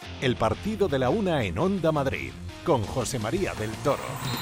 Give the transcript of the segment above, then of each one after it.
El partido de la una en Onda Madrid, con José María del Toro.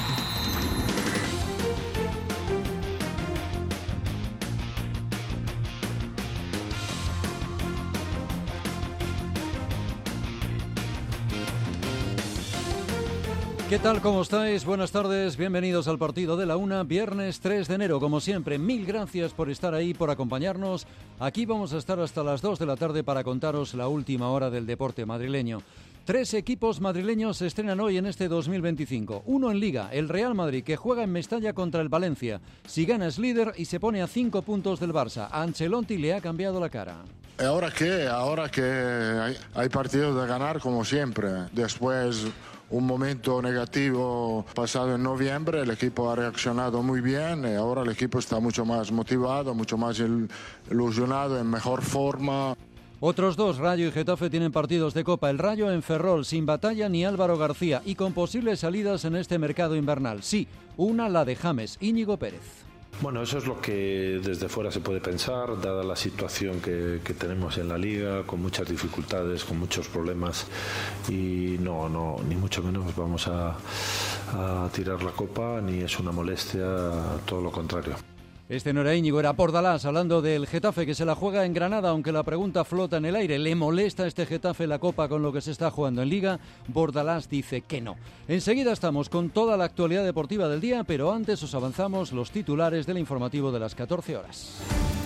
¿Qué tal? ¿Cómo estáis? Buenas tardes, bienvenidos al partido de la una, viernes 3 de enero. Como siempre, mil gracias por estar ahí, por acompañarnos. Aquí vamos a estar hasta las 2 de la tarde para contaros la última hora del deporte madrileño. 3 equipos madrileños se estrenan hoy en este 2025. Uno en Liga, el Real Madrid, que juega en Mestalla contra el Valencia. Si gana es líder y se pone a 5 puntos del Barça. A Ancelotti le ha cambiado la cara. Ahora que hay partidos de ganar como siempre. Después un momento negativo pasado en noviembre, el equipo ha reaccionado muy bien y ahora el equipo está mucho más motivado, mucho más ilusionado, en mejor forma. Otros dos, Rayo y Getafe, tienen partidos de Copa. El Rayo en Ferrol, sin Batalla ni Álvaro García y con posibles salidas en este mercado invernal. Sí, una la de James, Íñigo Pérez. Bueno, eso es lo que desde fuera se puede pensar, dada la situación que tenemos en la Liga, con muchas dificultades, con muchos problemas, y no, ni mucho menos vamos a tirar la copa, ni es una molestia, todo lo contrario. Este no era Íñigo, era Bordalás, hablando del Getafe, que se la juega en Granada, aunque la pregunta flota en el aire. ¿Le molesta a este Getafe la Copa con lo que se está jugando en Liga? Bordalás dice que no. Enseguida estamos con toda la actualidad deportiva del día, pero antes os avanzamos los titulares del informativo de las 14 horas.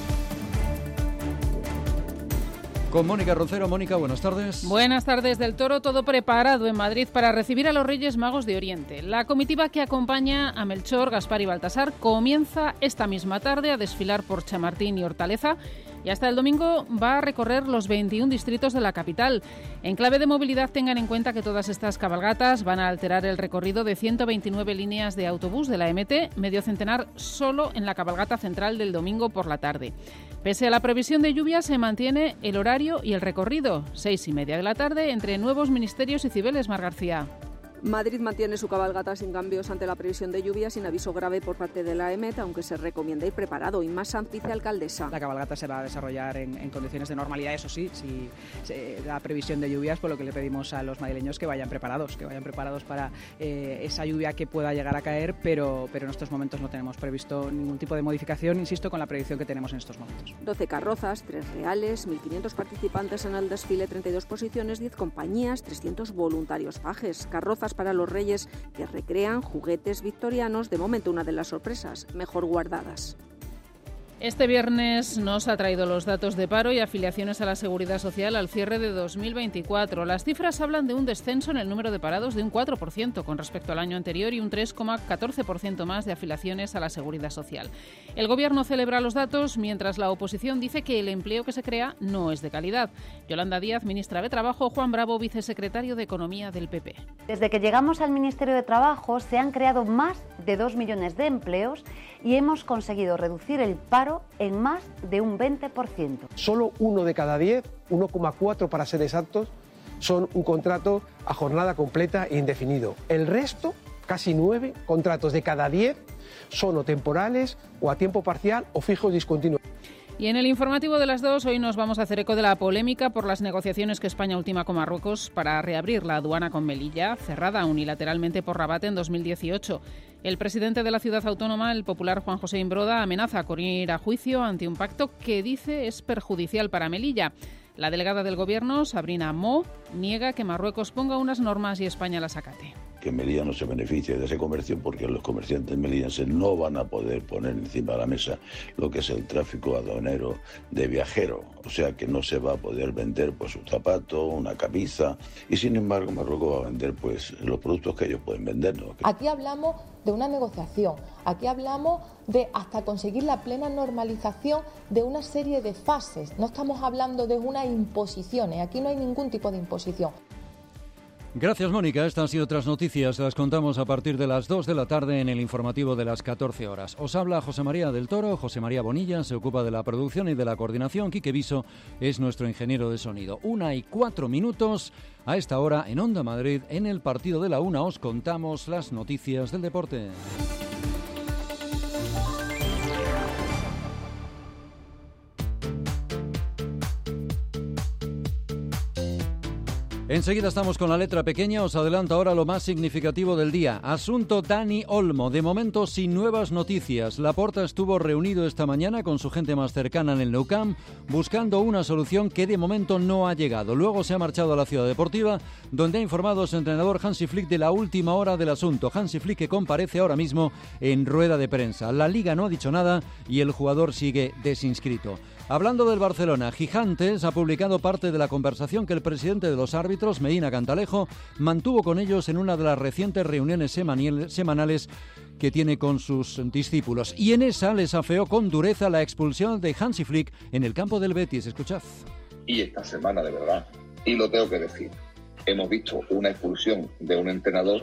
Con Mónica Roncero. Mónica, buenas tardes. Buenas tardes. Del Toro, todo preparado en Madrid para recibir a los Reyes Magos de Oriente. La comitiva que acompaña a Melchor, Gaspar y Baltasar comienza esta misma tarde a desfilar por Chamartín y Hortaleza y hasta el domingo va a recorrer los 21 distritos de la capital. En clave de movilidad, tengan en cuenta que todas estas cabalgatas van a alterar el recorrido de 129 líneas de autobús de la MT, medio centenar solo en la cabalgata central del domingo por la tarde. Pese a la previsión de lluvia, se mantiene el horario y el recorrido, 6:30 de la tarde, entre Nuevos Ministerios y Cibeles. Mar García. Madrid mantiene su cabalgata sin cambios ante la previsión de lluvia, sin aviso grave por parte de la EMET, aunque se recomienda ir preparado. Inma Sanz, vicealcaldesa. La cabalgata se va a desarrollar en condiciones de normalidad, eso sí, si la previsión de lluvias, por lo que le pedimos a los madrileños que vayan preparados para esa lluvia que pueda llegar a caer, pero en estos momentos no tenemos previsto ningún tipo de modificación, insisto, con la predicción que tenemos en estos momentos. 12 carrozas, 3 reales, 1.500 participantes en el desfile, 32 posiciones, 10 compañías, 300 voluntarios pajes, carrozas para los Reyes que recrean juguetes victorianos, de momento una de las sorpresas mejor guardadas. Este viernes nos ha traído los datos de paro y afiliaciones a la Seguridad Social al cierre de 2024. Las cifras hablan de un descenso en el número de parados de un 4% con respecto al año anterior y un 3,14% más de afiliaciones a la Seguridad Social. El Gobierno celebra los datos mientras la oposición dice que el empleo que se crea no es de calidad. Yolanda Díaz, ministra de Trabajo, Juan Bravo, vicesecretario de Economía del PP. Desde que llegamos al Ministerio de Trabajo se han creado más de 2 millones de empleos y hemos conseguido reducir el paro en más de un 20%. Solo 1 de cada 10, 1,4 para ser exactos, son un contrato a jornada completa e indefinido. El resto, casi 9 contratos de cada 10, son o temporales o a tiempo parcial o fijos discontinuos. Y en el informativo de las 2, hoy nos vamos a hacer eco de la polémica por las negociaciones que España ultima con Marruecos para reabrir la aduana con Melilla, cerrada unilateralmente por Rabat en 2018. El presidente de la ciudad autónoma, el popular Juan José Imbroda, amenaza con ir a juicio ante un pacto que dice es perjudicial para Melilla. La delegada del Gobierno, Sabrina Mo, niega que Marruecos ponga unas normas y España las acate. Que Melilla no se beneficie de ese comercio porque los comerciantes melillenses no van a poder poner encima de la mesa lo que es el tráfico aduanero de viajeros. O sea que no se va a poder vender pues un zapato, una camisa, y sin embargo Marruecos va a vender pues los productos que ellos pueden vender, ¿no? Aquí hablamos de una negociación, aquí hablamos de hasta conseguir la plena normalización de una serie de fases. No estamos hablando de unas imposiciones, aquí no hay ningún tipo de imposición. Gracias, Mónica. Estas y otras noticias las contamos a partir de las 2 de la tarde en el informativo de las 14 horas. Os habla José María del Toro. José María Bonilla se ocupa de la producción y de la coordinación. Quique Viso es nuestro ingeniero de sonido. 1:04 a esta hora en Onda Madrid. En el partido de la una os contamos las noticias del deporte. Enseguida estamos con la letra pequeña, os adelanto ahora lo más significativo del día. Asunto Dani Olmo, de momento sin nuevas noticias. Laporta estuvo reunido esta mañana con su gente más cercana en el Nou Camp, buscando una solución que de momento no ha llegado. Luego se ha marchado a la Ciudad Deportiva, donde ha informado a su entrenador Hansi Flick de la última hora del asunto. Hansi Flick que comparece ahora mismo en rueda de prensa. La Liga no ha dicho nada y el jugador sigue desinscrito. Hablando del Barcelona, Gigantes ha publicado parte de la conversación que el presidente de los árbitros, Medina Cantalejo, mantuvo con ellos en una de las recientes reuniones semanales que tiene con sus discípulos. Y en esa les afeó con dureza la expulsión de Hansi Flick en el campo del Betis. Escuchad. Y esta semana, de verdad, y lo tengo que decir, hemos visto una expulsión de un entrenador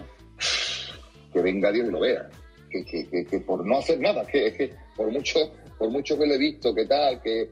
que venga Dios y lo vea. Que por no hacer nada, que por mucho que lo he visto, que tal, que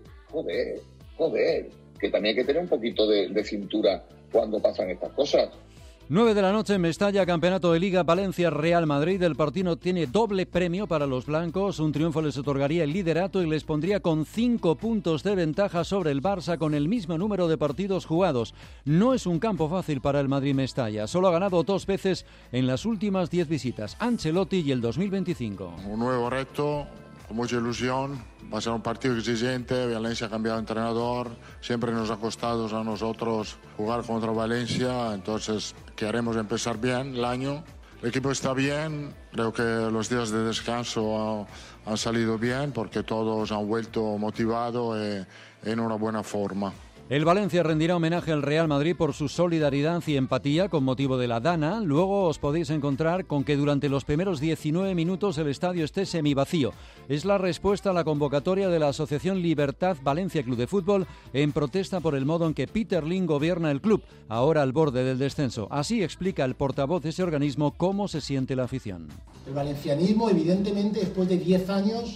joder, que también hay que tener un poquito de cintura cuando pasan estas cosas. 9 de la noche en Mestalla, campeonato de Liga, Valencia-Real Madrid. El partido tiene doble premio para los blancos. Un triunfo les otorgaría el liderato y les pondría con 5 puntos de ventaja sobre el Barça con el mismo número de partidos jugados. No es un campo fácil para el Madrid-Mestalla. Solo ha ganado 2 veces en las últimas 10 visitas. Ancelotti y el 2025. Un nuevo reto, con mucha ilusión. Va a ser un partido exigente. Valencia ha cambiado de entrenador. Siempre nos ha costado a nosotros jugar contra Valencia. Entonces queremos empezar bien el año. El equipo está bien. Creo que los días de descanso han salido bien porque todos han vuelto motivados y en una buena forma. El Valencia rendirá homenaje al Real Madrid por su solidaridad y empatía con motivo de la Dana. Luego os podéis encontrar con que durante los primeros 19 minutos el estadio esté semivacío. Es la respuesta a la convocatoria de la Asociación Libertad Valencia Club de Fútbol en protesta por el modo en que Peter Lim gobierna el club, ahora al borde del descenso. Así explica el portavoz de ese organismo cómo se siente la afición. El valencianismo, evidentemente, después de 10 años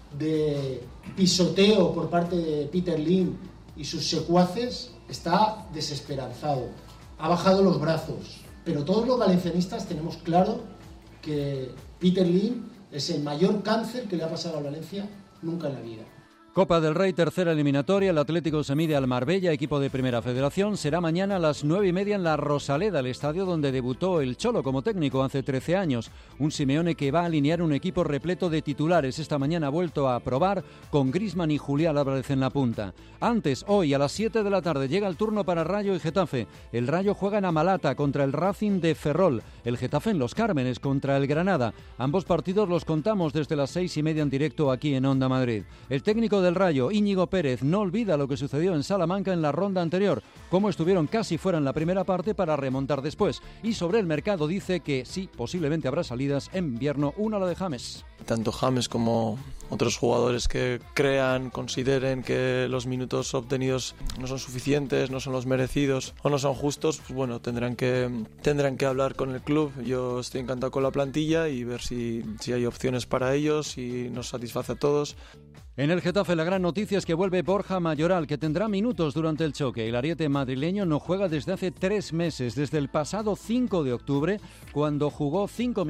de pisoteo por parte de Peter Lim y sus secuaces, está desesperanzado, ha bajado los brazos, pero todos los valencianistas tenemos claro que Peter Lim es el mayor cáncer que le ha pasado a Valencia nunca en la vida. Copa del Rey, tercera eliminatoria. El Atlético se mide al Marbella, equipo de Primera Federación. Será mañana a las 9:30 en la Rosaleda, el estadio donde debutó el Cholo como técnico hace 13 años. Un Simeone que va a alinear un equipo repleto de titulares. Esta mañana ha vuelto a probar con Griezmann y Julián Álvarez en la punta. Antes, hoy a las 7 de la tarde, llega el turno para Rayo y Getafe. El Rayo juega en Amalata contra el Racing de Ferrol. El Getafe en Los Cármenes contra el Granada. Ambos partidos los contamos desde las 6:30 en directo aquí en Onda Madrid. El técnico del Rayo, Íñigo Pérez, no olvida lo que sucedió en Salamanca en la ronda anterior, cómo estuvieron casi fuera en la primera parte para remontar después. Y sobre el mercado dice que sí, posiblemente habrá salidas en invierno, una la de James. Tanto James como otros jugadores que consideren que los minutos obtenidos no son suficientes, no son los merecidos o no son justos, pues bueno, tendrán que hablar con el club. Yo estoy encantado con la plantilla y ver si hay opciones para ellos, si nos satisface a todos. En el Getafe la gran noticia es que vuelve Borja Mayoral, que tendrá minutos durante el choque. El ariete madrileño no juega desde hace 3 meses, desde el pasado 5 de octubre, cuando jugó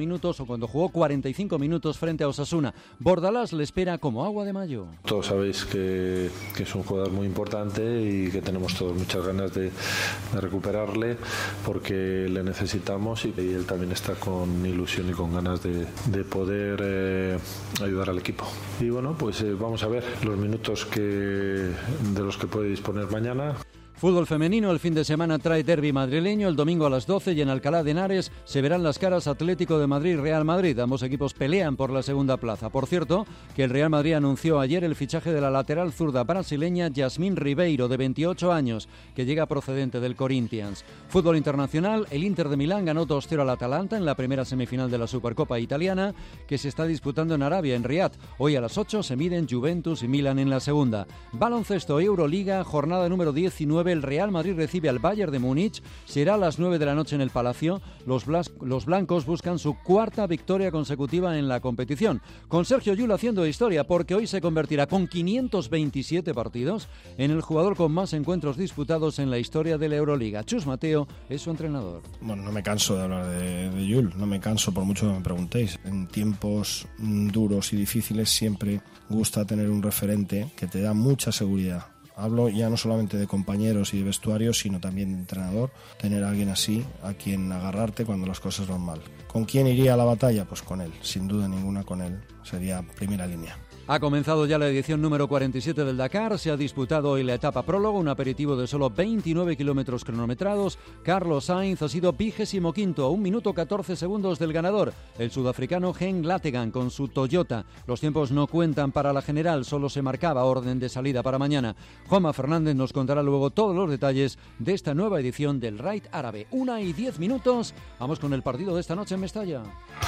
45 minutos frente a Osasuna. Bordalás le espera como agua de mayo. Todos sabéis que es un jugador muy importante y que tenemos todos muchas ganas de recuperarle porque le necesitamos y él también está con ilusión y con ganas de poder ayudar al equipo. Y bueno, pues vamos a ver los minutos de los que puede disponer mañana. Fútbol femenino, el fin de semana trae derbi madrileño. El domingo a las 12 y en Alcalá de Henares se verán las caras Atlético de Madrid y Real Madrid. Ambos equipos pelean por la segunda plaza. Por cierto, que el Real Madrid anunció ayer el fichaje de la lateral zurda brasileña Yasmín Ribeiro, de 28 años, que llega procedente del Corinthians. Fútbol internacional, el Inter de Milán ganó 2-0 al Atalanta en la primera semifinal de la Supercopa italiana, que se está disputando en Arabia, en Riad. Hoy a las 8 se miden Juventus y Milan en la segunda. Baloncesto, Euroliga, jornada número 19. El Real Madrid recibe al Bayern de Múnich. Será a las 9 de la noche en el Palacio. Los blancos buscan su 4ª victoria consecutiva en la competición, con Sergio Llull haciendo historia porque hoy se convertirá con 527 partidos en el jugador con más encuentros disputados en la historia de la Euroliga. Chus Mateo es su entrenador. Bueno, no me canso de hablar de Llull, no me canso por mucho que me preguntéis. En tiempos duros y difíciles siempre gusta tener un referente que te da mucha seguridad. Hablo ya no solamente de compañeros y de vestuario, sino también de entrenador. Tener a alguien así a quien agarrarte cuando las cosas van mal. ¿Con quién iría a la batalla? Pues con él, sin duda ninguna con él. Sería primera línea. Ha comenzado ya la edición número 47 del Dakar, se ha disputado hoy la etapa prólogo, un aperitivo de solo 29 kilómetros cronometrados. Carlos Sainz ha sido 25º, a 1 minuto 14 segundos del ganador, el sudafricano Henk Lategan con su Toyota. Los tiempos no cuentan para la general, solo se marcaba orden de salida para mañana. Juanma Fernández nos contará luego todos los detalles de esta nueva edición del Raid Árabe. 1:10. Vamos con el partido de esta noche en Mestalla.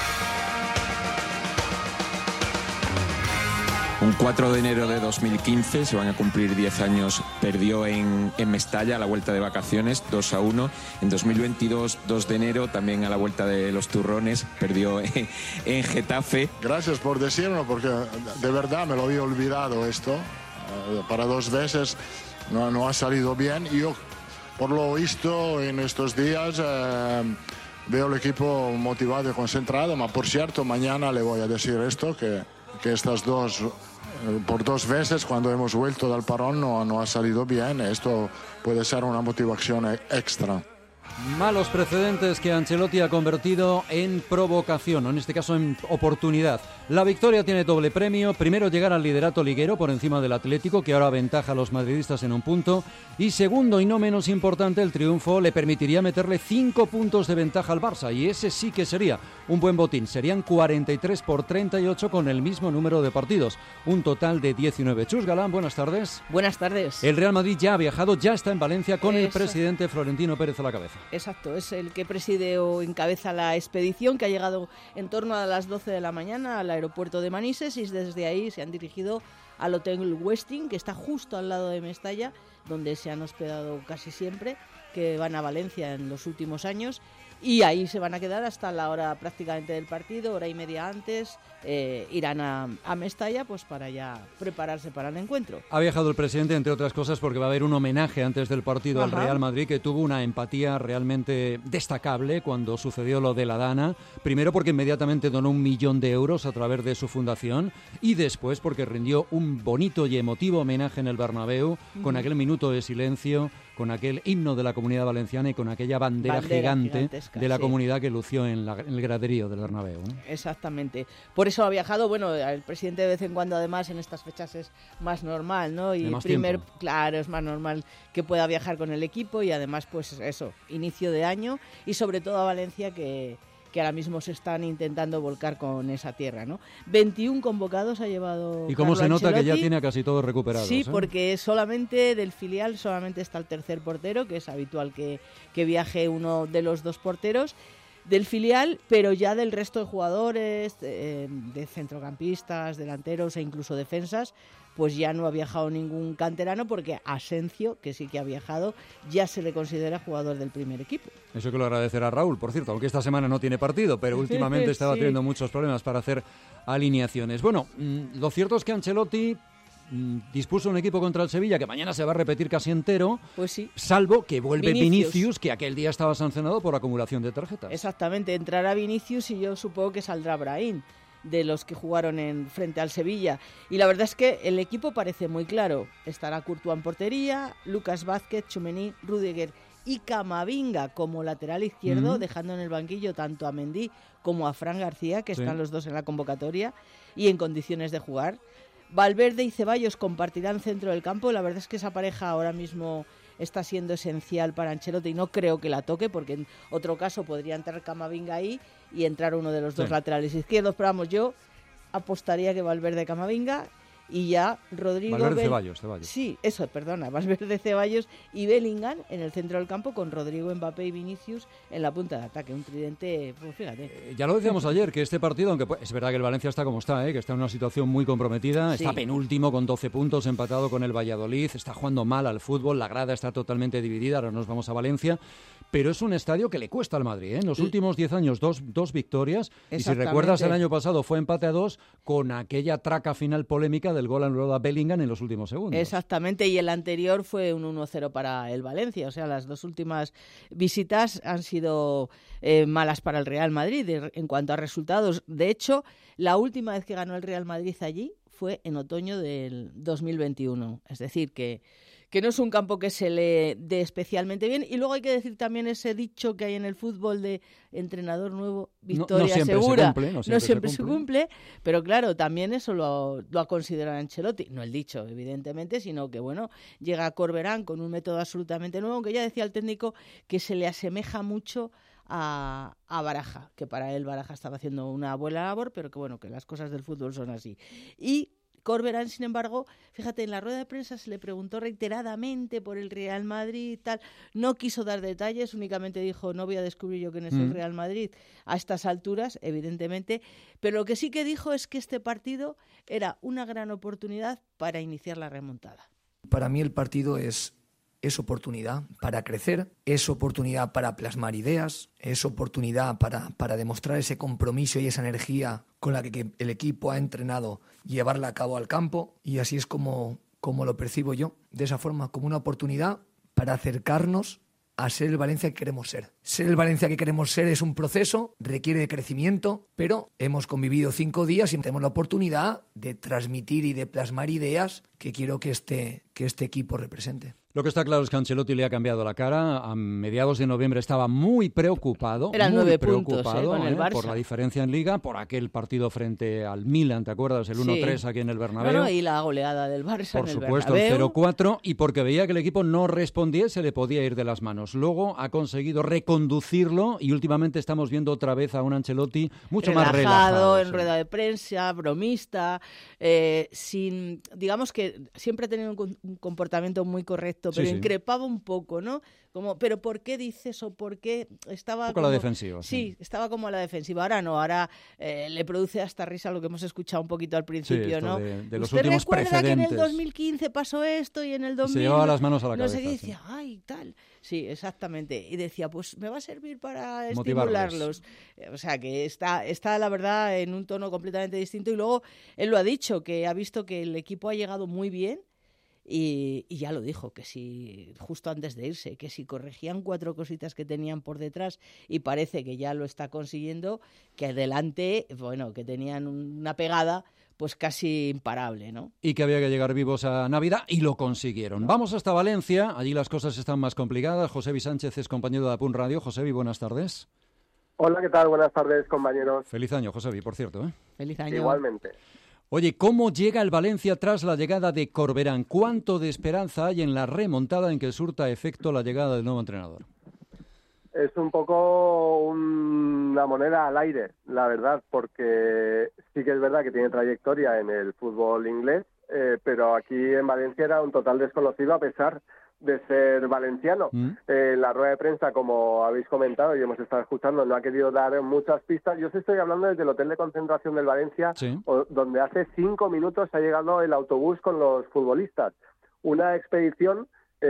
Un 4 de enero de 2015, se van a cumplir 10 años, perdió en Mestalla a la vuelta de vacaciones, 2-1. En 2022, 2 de enero, también a la vuelta de los Turrones, perdió en Getafe. Gracias por decirlo, porque de verdad me lo había olvidado esto. Para 2 veces no ha salido bien. Y yo, por lo visto, en estos días veo el equipo motivado y concentrado. Pero por cierto, mañana le voy a decir esto, que estas por 2 veces cuando hemos vuelto del parón no ha salido bien. Esto puede ser una motivación extra. Malos precedentes que Ancelotti ha convertido en provocación, o en este caso en oportunidad. La victoria tiene doble premio. Primero, llegar al liderato liguero por encima del Atlético, que ahora aventaja a los madridistas en 1 punto. Y segundo, y no menos importante, el triunfo le permitiría meterle 5 puntos de ventaja al Barça. Y ese sí que sería un buen botín. Serían 43 por 38 con el mismo número de partidos. Un total de 19. Chus Galán, buenas tardes. Buenas tardes. El Real Madrid ya ha viajado, ya está en Valencia con el presidente Florentino Pérez a la cabeza. Exacto, es el que preside o encabeza la expedición, que ha llegado en torno a las 12 de la mañana al aeropuerto de Manises, y desde ahí se han dirigido al Hotel Westin, que está justo al lado de Mestalla, donde se han hospedado casi siempre, que van a Valencia en los últimos años, y ahí se van a quedar hasta la hora prácticamente del partido, hora y media antes. Irán a Mestalla pues para ya prepararse para el encuentro. Ha viajado el presidente, entre otras cosas, porque va a haber un homenaje antes del partido al Real Madrid, que tuvo una empatía realmente destacable cuando sucedió lo de la Dana. Primero porque inmediatamente donó 1 millón de euros a través de su fundación, y después porque rindió un bonito y emotivo homenaje en el Bernabéu, con aquel minuto de silencio, con aquel himno de la Comunidad Valenciana y con aquella bandera gigante de la comunidad que lució en el graderío del Bernabéu, ¿no? Exactamente. Por eso ha viajado. Bueno, el presidente de vez en cuando, además, en estas fechas es más normal, ¿no? Y claro, es más normal que pueda viajar con el equipo, y además, pues eso, inicio de año, y sobre todo a Valencia, que ahora mismo se están intentando volcar con esa tierra, ¿no? 21 convocados ha llevado ¿Y cómo Carlo se nota Ancelotti? Que ya tiene a casi todos recuperados? Sí, porque solamente del filial solamente está el tercer portero, que es habitual que viaje uno de los 2 porteros del filial, pero ya del resto de jugadores, de centrocampistas, delanteros e incluso defensas, pues ya no ha viajado ningún canterano, porque Asencio, que sí que ha viajado, ya se le considera jugador del primer equipo. Eso que lo agradecerá Raúl, por cierto, aunque esta semana no tiene partido, pero últimamente estaba teniendo muchos problemas para hacer alineaciones. Bueno, lo cierto es que Ancelotti dispuso un equipo contra el Sevilla que mañana se va a repetir casi entero, pues sí, salvo que vuelve Vinicius, que aquel día estaba sancionado por acumulación de tarjetas. Exactamente, entrará Vinicius y yo supongo que saldrá Brahim, de los que jugaron frente al Sevilla. Y la verdad es que el equipo parece muy claro. Estará Courtois en portería, Lucas Vázquez, Tchouaméni, Rüdiger y Camavinga como lateral izquierdo, dejando en el banquillo tanto a Mendy como a Fran García, que están los dos en la convocatoria y en condiciones de jugar. Valverde y Ceballos compartirán centro del campo. La verdad es que esa pareja ahora mismo está siendo esencial para Ancelotti, y no creo que la toque, porque en otro caso podría entrar Camavinga ahí y entrar uno de los 2 laterales izquierdos. Pero vamos, yo apostaría que Valverde, Camavinga, y ya Rodrigo... Ceballos. Sí, eso, perdona, Valverde, Ceballos y Bellingham en el centro del campo, con Rodrigo, Mbappé y Vinicius en la punta de ataque. Un tridente, pues fíjate. Ya lo decíamos ayer, que este partido, aunque es verdad que el Valencia está como está, que está en una situación muy comprometida, está penúltimo con 12 puntos, empatado con el Valladolid, está jugando mal al fútbol, la grada está totalmente dividida, ahora nos vamos a Valencia, pero es un estadio que le cuesta al Madrid, En los últimos 10 años, dos victorias, y si recuerdas el año pasado fue empate a 2 con aquella traca final polémica del gol anulado a Bellingham en los últimos segundos. Exactamente, y el anterior fue un 1-0 para el Valencia. O sea, las 2 últimas visitas han sido malas para el Real Madrid en cuanto a resultados. De hecho, la última vez que ganó el Real Madrid allí fue en otoño del 2021. Es decir, que que no es un campo que se le dé especialmente bien. Y luego hay que decir también ese dicho que hay en el fútbol de entrenador nuevo, victoria segura. No siempre se cumple, pero claro, también eso lo ha considerado Ancelotti. No el dicho, evidentemente, sino que, bueno, llega Corberán con un método absolutamente nuevo, aunque ya decía el técnico que se le asemeja mucho a Baraja, que para él Baraja estaba haciendo una buena labor, pero que, bueno, que las cosas del fútbol son así. Y Corberán, sin embargo, fíjate, en la rueda de prensa se le preguntó reiteradamente por el Real Madrid y tal. No quiso dar detalles, únicamente dijo, no voy a descubrir yo quién es el Real Madrid a estas alturas, evidentemente. Pero lo que sí que dijo es que este partido era una gran oportunidad para iniciar la remontada. Para mí el partido es oportunidad para crecer, es oportunidad para plasmar ideas, es oportunidad para demostrar ese compromiso y esa energía con la que el equipo ha entrenado, llevarla a cabo al campo, y así es como lo percibo yo, de esa forma, como una oportunidad para acercarnos a ser el Valencia que queremos ser. Ser el Valencia que queremos ser es un proceso, requiere de crecimiento, pero hemos convivido 5 días y tenemos la oportunidad de transmitir y de plasmar ideas que quiero que este equipo represente. Lo que está claro es que Ancelotti le ha cambiado la cara. A mediados de noviembre estaba muy preocupado. Eran 9 puntos con el Barça. Por la diferencia en Liga, por aquel partido frente al Milan, ¿te acuerdas? El 1-3 aquí en el Bernabéu. Y la goleada del Barça por en el supuesto, Bernabéu. el 0-4, y porque veía que el equipo no respondía y se le podía ir de las manos. Luego ha conseguido reconducirlo y últimamente estamos viendo otra vez a un Ancelotti mucho más relajado. En rueda de prensa, bromista, digamos que siempre ha tenido un comportamiento muy correcto, pero increpaba un poco, ¿no? Pero ¿por qué dices o por qué estaba un poco a la defensiva? Sí, estaba como a la defensiva. Ahora no, ahora le produce hasta risa lo que hemos escuchado un poquito al principio, ¿no? De los ¿Usted últimos recuerda precedentes? que en el 2015 pasó esto y en el 2000... Se llevaba las manos a la cabeza. No sé qué, decía, ay, tal. Sí, exactamente. Y decía, pues me va a servir para motivarlos. estimularlos. O sea, que está la verdad en un tono completamente distinto. Y luego él lo ha dicho, que ha visto que el equipo ha llegado muy bien. Y ya lo dijo, que si justo antes de irse, que si corregían 4 cositas que tenían por detrás, y parece que ya lo está consiguiendo, que adelante, bueno, que tenían una pegada pues casi imparable, ¿no? Y que había que llegar vivos a Navidad, y lo consiguieron. Vamos hasta Valencia, allí las cosas están más complicadas. Josebi Sánchez es compañero de Apun Radio. Josebi, buenas tardes. Hola, ¿qué tal? Buenas tardes, compañeros. Feliz año, Josebi, por cierto, ¿eh? Feliz año. Igualmente. Oye, ¿cómo llega el Valencia tras la llegada de Corberán? ¿Cuánto de esperanza hay en la remontada en que surta efecto la llegada del nuevo entrenador? Es un poco una moneda al aire, la verdad, porque sí que es verdad que tiene trayectoria en el fútbol inglés, pero aquí en Valencia era un total desconocido a pesar de ser valenciano. La rueda de prensa, como habéis comentado y hemos estado escuchando, no ha querido dar muchas pistas. Yo os estoy hablando desde el hotel de concentración del Valencia, donde hace 5 minutos ha llegado el autobús con los futbolistas. Una expedición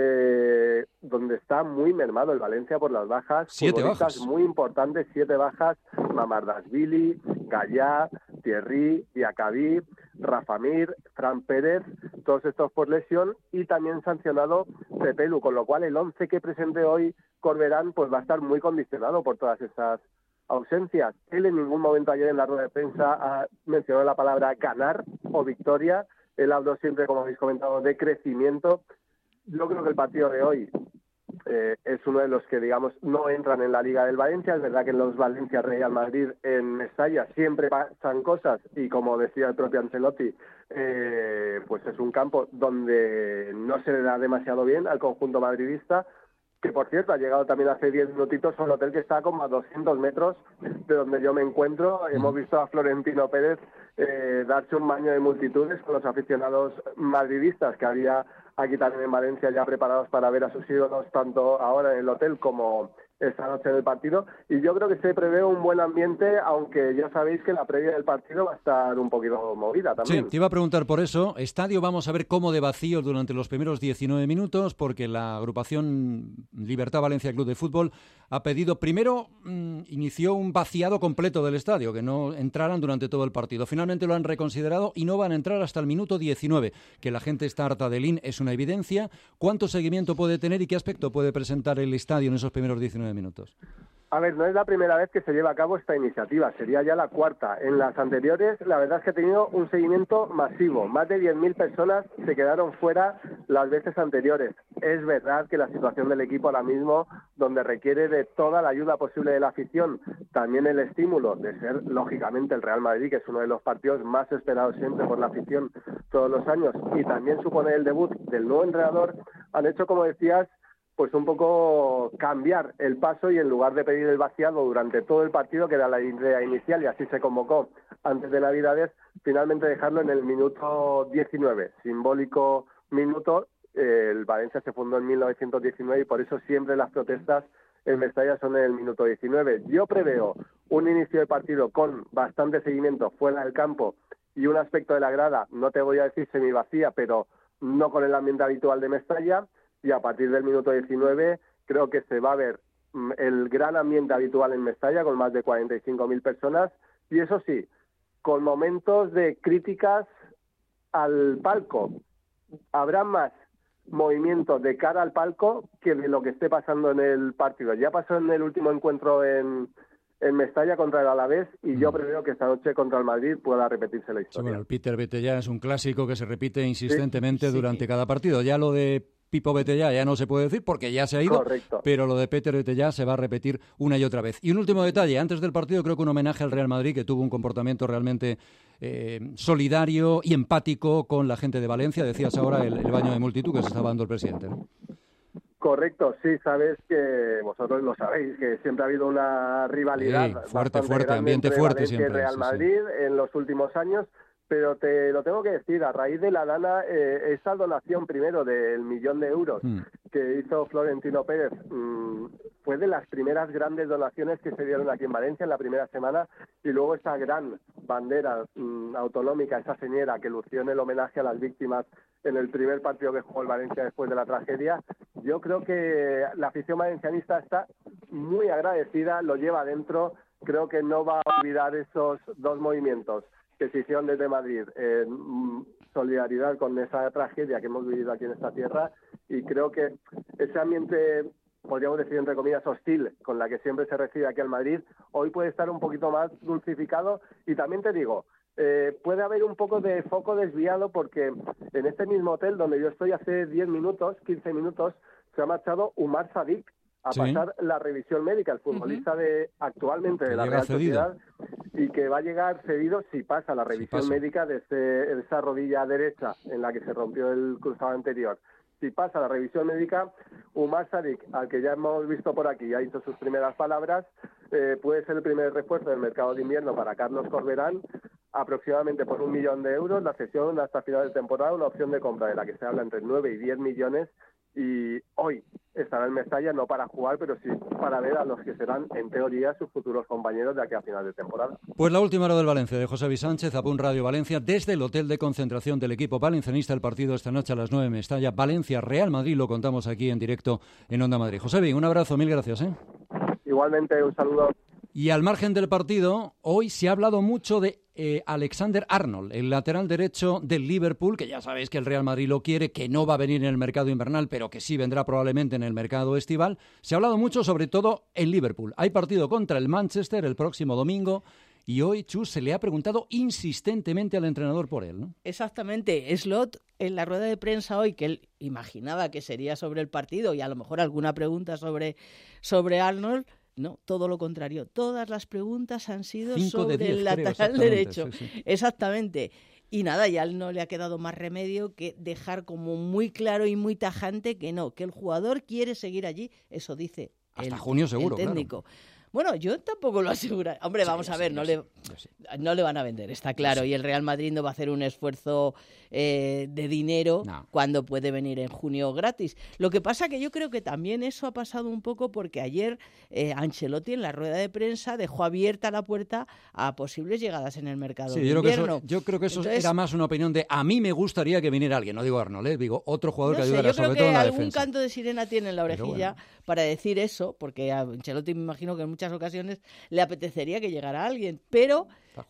donde está muy mermado el Valencia por las bajas. 7 bajas. Muy importantes, 7 bajas. Mamardashvili, Gallá, Thierry, Diacabí, Rafa Mir, Fran Pérez, todos estos por lesión, y también sancionado Pepelu, con lo cual el 11 que presente hoy Corberán pues va a estar muy condicionado por todas esas ausencias. Él en ningún momento ayer en la rueda de prensa ha mencionado la palabra ganar o victoria. Él habló siempre, como habéis comentado, de crecimiento. Yo creo que el partido de hoy es uno de los que, digamos, no entran en la Liga del Valencia. Es verdad que en los Valencia-Real Madrid en Mestalla siempre pasan cosas, y como decía el propio Ancelotti, pues es un campo donde no se le da demasiado bien al conjunto madridista, que por cierto ha llegado también hace 10 minutitos a un hotel que está como a 200 metros de donde yo me encuentro. Hemos visto a Florentino Pérez darse un baño de multitudes con los aficionados madridistas que había aquí también en Valencia, ya preparados para ver a sus ídolos tanto ahora en el hotel como esta noche en el partido, y yo creo que se prevé un buen ambiente, aunque ya sabéis que la previa del partido va a estar un poquito movida también. Sí, te iba a preguntar por eso. Estadio vamos a ver cómo de vacío durante los primeros 19 minutos, porque la agrupación Libertad Valencia Club de Fútbol ha pedido, primero inició un vaciado completo del estadio, que no entraran durante todo el partido. Finalmente lo han reconsiderado y no van a entrar hasta el minuto 19. Que la gente está harta de Lin es una evidencia. ¿Cuánto seguimiento puede tener y qué aspecto puede presentar el estadio en esos primeros 19 minutos? A ver, no es la primera vez que se lleva a cabo esta iniciativa, sería ya la cuarta. En las anteriores, la verdad es que ha tenido un seguimiento masivo. Más de 10.000 personas se quedaron fuera las veces anteriores. Es verdad que la situación del equipo ahora mismo, donde requiere de toda la ayuda posible de la afición, también el estímulo de ser, lógicamente, el Real Madrid, que es uno de los partidos más esperados siempre por la afición todos los años, y también supone el debut del nuevo entrenador, han hecho, como decías, pues un poco cambiar el paso y en lugar de pedir el vaciado durante todo el partido, que era la idea inicial y así se convocó antes de Navidades, finalmente dejarlo en el minuto 19, simbólico minuto. El Valencia se fundó en 1919 y por eso siempre las protestas en Mestalla son en el minuto 19. Yo preveo un inicio de partido con bastante seguimiento fuera del campo y un aspecto de la grada, no te voy a decir semivacía, pero no con el ambiente habitual de Mestalla. Y a partir del minuto 19 creo que se va a ver el gran ambiente habitual en Mestalla, con más de 45.000 personas, y eso sí, con momentos de críticas al palco. Habrá más movimiento de cara al palco que de lo que esté pasando en el partido. Ya pasó en el último encuentro en Mestalla contra el Alavés y yo preveo que esta noche contra el Madrid pueda repetirse la historia. Sí, bueno, el Peter Betellá es un clásico que se repite insistentemente durante cada partido. Ya lo de Pipo Betellá ya no se puede decir porque ya se ha ido, correcto, pero lo de Peter Betellá se va a repetir una y otra vez. Y un último detalle, antes del partido creo que un homenaje al Real Madrid, que tuvo un comportamiento realmente solidario y empático con la gente de Valencia. Decías ahora el baño de multitud que se estaba dando el presidente, ¿no? Correcto, sí, sabes que vosotros lo sabéis, que siempre ha habido una rivalidad fuerte, ambiente fuerte siempre. Entre Real Madrid en los últimos años, pero te lo tengo que decir, a raíz de la Lana, esa donación primero del 1.000.000 de euros que hizo Florentino Pérez fue de las primeras grandes donaciones que se dieron aquí en Valencia en la primera semana, y luego esa gran bandera autonómica, esa señera que lució en el homenaje a las víctimas en el primer partido que jugó el Valencia después de la tragedia. Yo creo que la afición valencianista está muy agradecida, lo lleva dentro, creo que no va a olvidar esos dos movimientos que se hicieron desde Madrid en solidaridad con esa tragedia que hemos vivido aquí en esta tierra, y creo que ese ambiente, podríamos decir entre comillas, hostil con la que siempre se recibe aquí al Madrid, hoy puede estar un poquito más dulcificado. Y también te digo, puede haber un poco de foco desviado porque en este mismo hotel donde yo estoy hace 10 minutos, 15 minutos, se ha marchado Umar Sadik a pasar la revisión médica, el futbolista actualmente de la Real Sociedad, y que va a llegar cedido si pasa la revisión médica de esa rodilla derecha en la que se rompió el cruzado anterior. Si pasa la revisión médica, Umar Sadik, al que ya hemos visto por aquí, ha dicho sus primeras palabras, puede ser el primer refuerzo del mercado de invierno para Carlos Corberán, aproximadamente por 1 millón de euros, la cesión hasta final de temporada, una opción de compra de la que se habla entre 9 y 10 millones, y hoy estará en Mestalla no para jugar, pero sí para ver a los que serán, en teoría, sus futuros compañeros de aquí a final de temporada. Pues la última hora del Valencia de José Sánchez, Apun Radio Valencia, desde el hotel de concentración del equipo valencianista. El partido esta noche a las 9 en Mestalla, Valencia-Real Madrid, lo contamos aquí en directo en Onda Madrid. José, un abrazo, mil gracias. Igualmente, un saludo. Y al margen del partido, hoy se ha hablado mucho de Alexander-Arnold, el lateral derecho del Liverpool, que ya sabéis que el Real Madrid lo quiere, que no va a venir en el mercado invernal, pero que sí vendrá probablemente en el mercado estival. Se ha hablado mucho, sobre todo en Liverpool. Hay partido contra el Manchester el próximo domingo y hoy, Chus, se le ha preguntado insistentemente al entrenador por él, ¿no? Exactamente. Slot, en la rueda de prensa hoy, que él imaginaba que sería sobre el partido y a lo mejor alguna pregunta sobre Arnold. No, todo lo contrario. Todas las preguntas han sido sobre el lateral derecho. Sí. Exactamente. Y nada, ya no le ha quedado más remedio que dejar como muy claro y muy tajante que no, que el jugador quiere seguir allí. Eso dice hasta junio seguro, el técnico. Claro. Bueno, yo tampoco lo aseguro. Hombre, vamos a ver, no le van a vender, está claro. Y el Real Madrid no va a hacer un esfuerzo de dinero cuando puede venir en junio gratis. Lo que pasa que yo creo que también eso ha pasado un poco porque ayer Ancelotti en la rueda de prensa dejó abierta la puerta a posibles llegadas en el mercado de invierno. Yo creo que eso era más una opinión de a mí me gustaría que viniera alguien, no digo Arnold, digo otro jugador que ayudara sobre todo en la defensa. Yo creo que algún canto de sirena tiene en la orejilla para decir eso, porque Ancelotti me imagino que en muchas muchas ocasiones le apetecería que llegara alguien, pero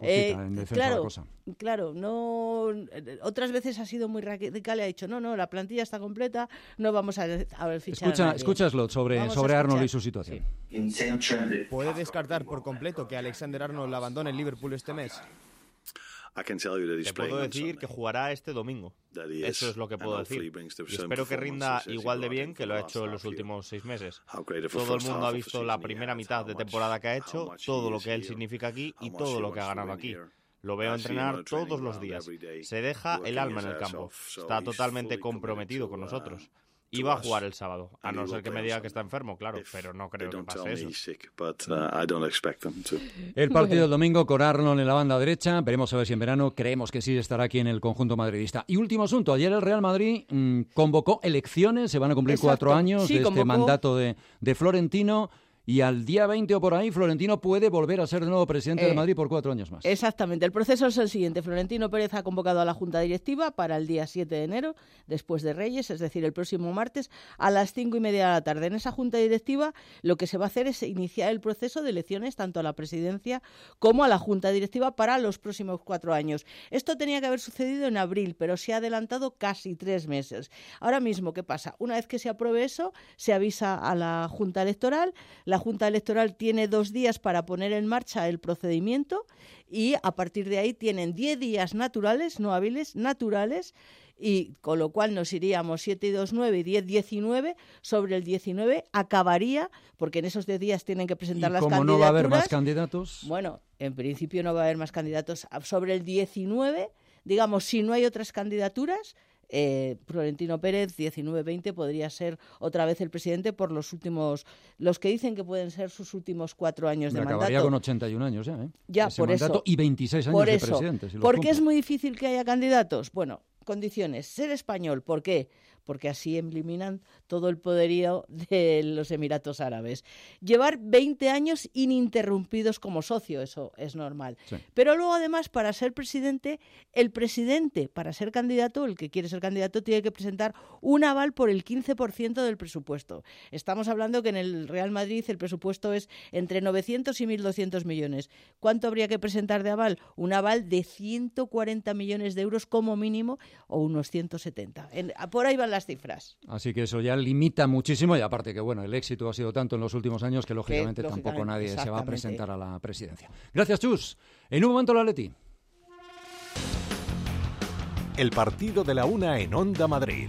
claro, no, otras veces ha sido muy radical y ha dicho no, la plantilla está completa, no vamos a fichar a nadie. Escúchalo sobre Arnold y su situación. ¿Puede descartar por completo que Alexander Arnold abandone el Liverpool este mes? Te puedo decir que jugará este domingo. Eso es lo que puedo decir. Y espero que rinda igual de bien que lo ha hecho en los últimos 6 meses. Todo el mundo ha visto la primera mitad de temporada que ha hecho, todo lo que él significa aquí y todo lo que ha ganado aquí. Lo veo entrenar todos los días. Se deja el alma en el campo. Está totalmente comprometido con nosotros. Y va a jugar el sábado, a no ser que me diga que está enfermo, claro, pero no creo que pase eso. El partido del domingo con Arnold en la banda derecha, veremos a ver si en verano, creemos que sí estará aquí en el conjunto madridista. Y último asunto, ayer el Real Madrid convocó elecciones, se van a cumplir 4 años de este mandato de Florentino. Y al día 20 o por ahí, Florentino puede volver a ser de nuevo presidente de Madrid por 4 años más. Exactamente. El proceso es el siguiente. Florentino Pérez ha convocado a la Junta Directiva para el día 7 de enero, después de Reyes, es decir, el próximo martes, a las 5:30 de la tarde. En esa Junta Directiva lo que se va a hacer es iniciar el proceso de elecciones tanto a la presidencia como a la Junta Directiva para los próximos 4 años. Esto tenía que haber sucedido en abril, pero se ha adelantado casi 3 meses. Ahora mismo, ¿qué pasa? Una vez que se apruebe eso, se avisa a la Junta Electoral. La Junta Electoral tiene 2 días para poner en marcha el procedimiento y a partir de ahí tienen 10 días naturales, no hábiles, naturales, y con lo cual nos iríamos 7 y 2, 9 y 10, 19. Sobre el 19 acabaría, porque en esos 10 días tienen que presentar las candidaturas. ¿Y como no va a haber más candidatos? Bueno, en principio no va a haber más candidatos. Sobre el 19, digamos, si no hay otras candidaturas, Florentino Pérez, 19-20, podría ser otra vez el presidente por los que dicen que pueden ser sus últimos 4 años de mandato. Acabaría con 81 años ya, Ya, ese por mandato, eso. Y 26 años de presidente. ¿Por qué es muy difícil que haya candidatos? Bueno, condiciones. Ser español, ¿por qué? Porque así eliminan todo el poderío de los Emiratos Árabes. Llevar 20 años ininterrumpidos como socio, eso es normal. Sí. Pero luego, además, para ser presidente, el presidente, para ser candidato, el que quiere ser candidato, tiene que presentar un aval por el 15% del presupuesto. Estamos hablando que en el Real Madrid el presupuesto es entre 900 y 1.200 millones. ¿Cuánto habría que presentar de aval? Un aval de 140 millones de euros como mínimo, o unos 170. Por ahí van las cifras. Así que eso ya limita muchísimo, y aparte que bueno, el éxito ha sido tanto en los últimos años que lógicamente tampoco nadie se va a presentar a la presidencia. Gracias, Chus. En un momento el Atleti. El partido de la una en Onda Madrid.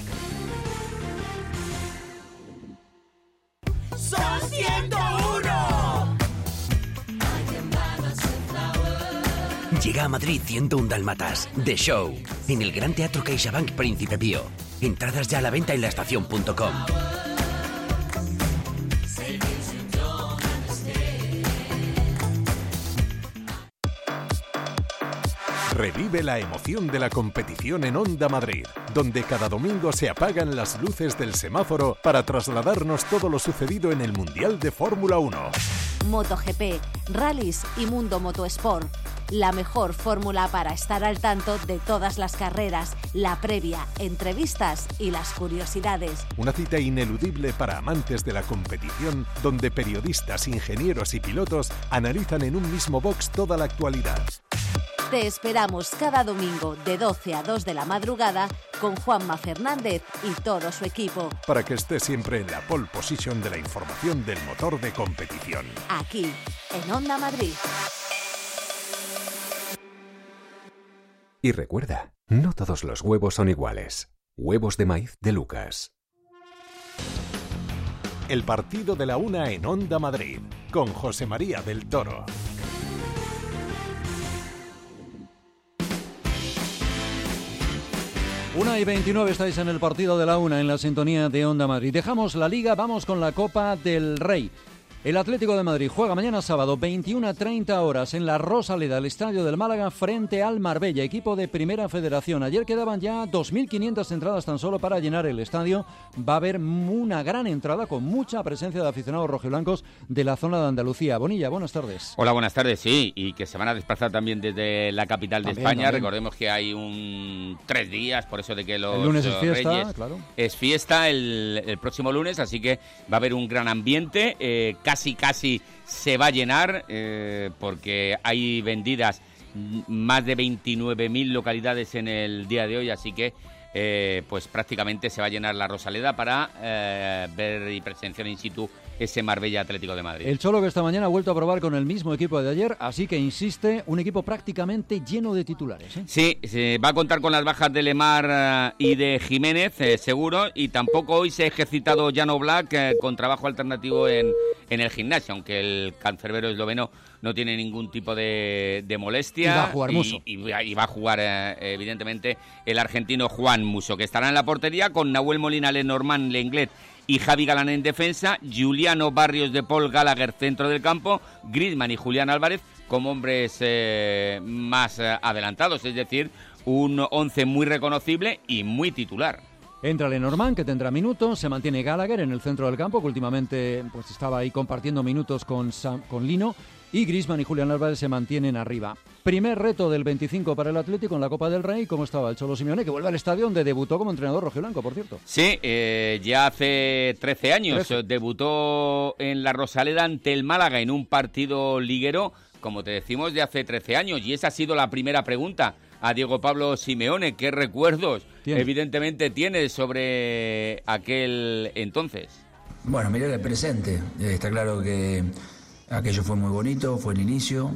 ¡Son 101! Llega a Madrid 101 Dálmatas, The Show, en el Gran Teatro CaixaBank Príncipe Pío. Entradas ya a la venta en laestacion.com. Revive la emoción de la competición en Onda Madrid, donde cada domingo se apagan las luces del semáforo para trasladarnos todo lo sucedido en el Mundial de Fórmula 1. MotoGP, rallies y Mundo Motosport. La mejor fórmula para estar al tanto de todas las carreras, la previa, entrevistas y las curiosidades. Una cita ineludible para amantes de la competición, donde periodistas, ingenieros y pilotos analizan en un mismo box toda la actualidad. Te esperamos cada domingo de 12 a 2 de la madrugada con Juanma Fernández y todo su equipo. Para que estés siempre en la pole position de la información del motor de competición. Aquí, en Onda Madrid. Y recuerda, no todos los huevos son iguales. Huevos de maíz de Lucas. El partido de la una en Onda Madrid, con José María del Toro. Una y 29 estáis en el partido de la una en la sintonía de Onda Madrid. Dejamos la Liga, vamos con la Copa del Rey. El Atlético de Madrid juega mañana sábado 21:30 horas en la Rosaleda, el estadio del Málaga, frente al Marbella, equipo de Primera Federación. Ayer quedaban ya 2.500 entradas tan solo para llenar el estadio. Va a haber una gran entrada con mucha presencia de aficionados rojiblancos de la zona de Andalucía. Bonilla, buenas tardes. Hola, buenas tardes, sí, y que se van a desplazar también desde la capital de España. También. Recordemos que hay 3 días, por eso de que los el lunes es fiesta, Reyes claro. Es fiesta el próximo lunes, así que va a haber un gran ambiente. casi se va a llenar, porque hay vendidas más de 29.000 localidades en el día de hoy, así que pues prácticamente se va a llenar la Rosaleda para ver y presenciar in situ ese Marbella Atlético de Madrid. El Cholo, que esta mañana ha vuelto a probar con el mismo equipo de ayer, así que insiste, un equipo prácticamente lleno de titulares, ¿eh? Sí, se va a contar con las bajas de Lemar y de Jiménez, seguro, y tampoco hoy se ha ejercitado Jan Oblak con trabajo alternativo en el gimnasio, aunque el cancerbero esloveno no tiene ningún tipo de molestia. Y va a jugar Musso. Y va a jugar, evidentemente, el argentino Juan Musso, que estará en la portería con Nahuel Molina, Lenormand, Lenglet y Javi Galán en defensa, Juliano Barrios, De Paul, Gallagher centro del campo, Griezmann y Julián Álvarez como hombres más adelantados, es decir, un 11 muy reconocible y muy titular. Entra Lenormand, que tendrá minutos, se mantiene Gallagher en el centro del campo, que últimamente pues estaba ahí compartiendo minutos con Lino, y Griezmann y Julián Álvarez se mantienen arriba. Primer reto del 25 para el Atlético en la Copa del Rey. ¿Cómo estaba el Cholo Simeone, que vuelve al estadio donde debutó como entrenador rojiblanco, por cierto? Sí, ya hace 13 años debutó en la Rosaleda ante el Málaga en un partido liguero, como te decimos, de hace 13 años. Y esa ha sido la primera pregunta a Diego Pablo Simeone. ¿Qué recuerdos, evidentemente, tiene sobre aquel entonces? Bueno, miré el presente. Está claro que aquello fue muy bonito, fue el inicio.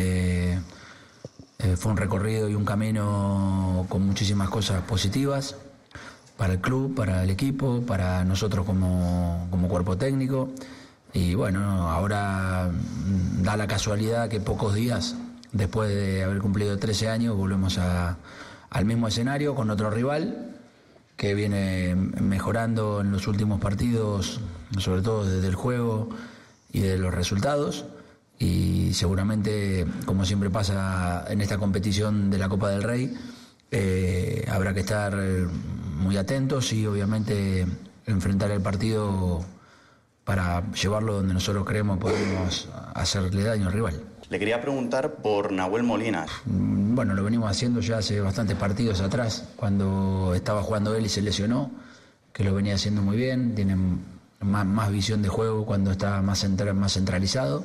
Fue un recorrido y un camino con muchísimas cosas positivas para el club, para el equipo, para nosotros como cuerpo técnico. Y bueno, ahora da la casualidad que pocos días después de haber cumplido 13 años volvemos al mismo escenario con otro rival que viene mejorando en los últimos partidos, sobre todo desde el juego y de los resultados. Y seguramente, como siempre pasa en esta competición de la Copa del Rey, habrá que estar muy atentos y obviamente enfrentar el partido para llevarlo donde nosotros creemos podemos hacerle daño al rival. Le quería preguntar por Nahuel Molina. Bueno, lo venimos haciendo ya hace bastantes partidos atrás, cuando estaba jugando él y se lesionó, que lo venía haciendo muy bien, tiene más visión de juego cuando está más centralizado.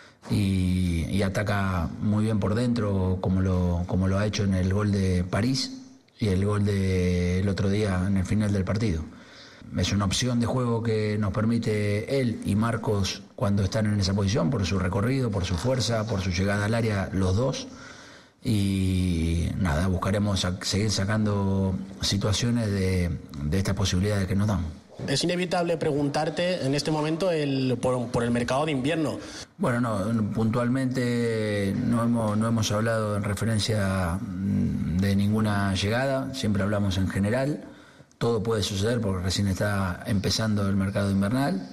Y ataca muy bien por dentro, como lo ha hecho en el gol de París y el gol del otro día en el final del partido. Es una opción de juego que nos permite él y Marcos cuando están en esa posición, por su recorrido, por su fuerza, por su llegada al área, los dos. Y nada, buscaremos seguir sacando situaciones de estas posibilidades que nos dan. Es inevitable preguntarte en este momento por el mercado de invierno. Bueno, no, puntualmente no hemos hablado en referencia de ninguna llegada, siempre hablamos en general. Todo puede suceder porque recién está empezando el mercado invernal.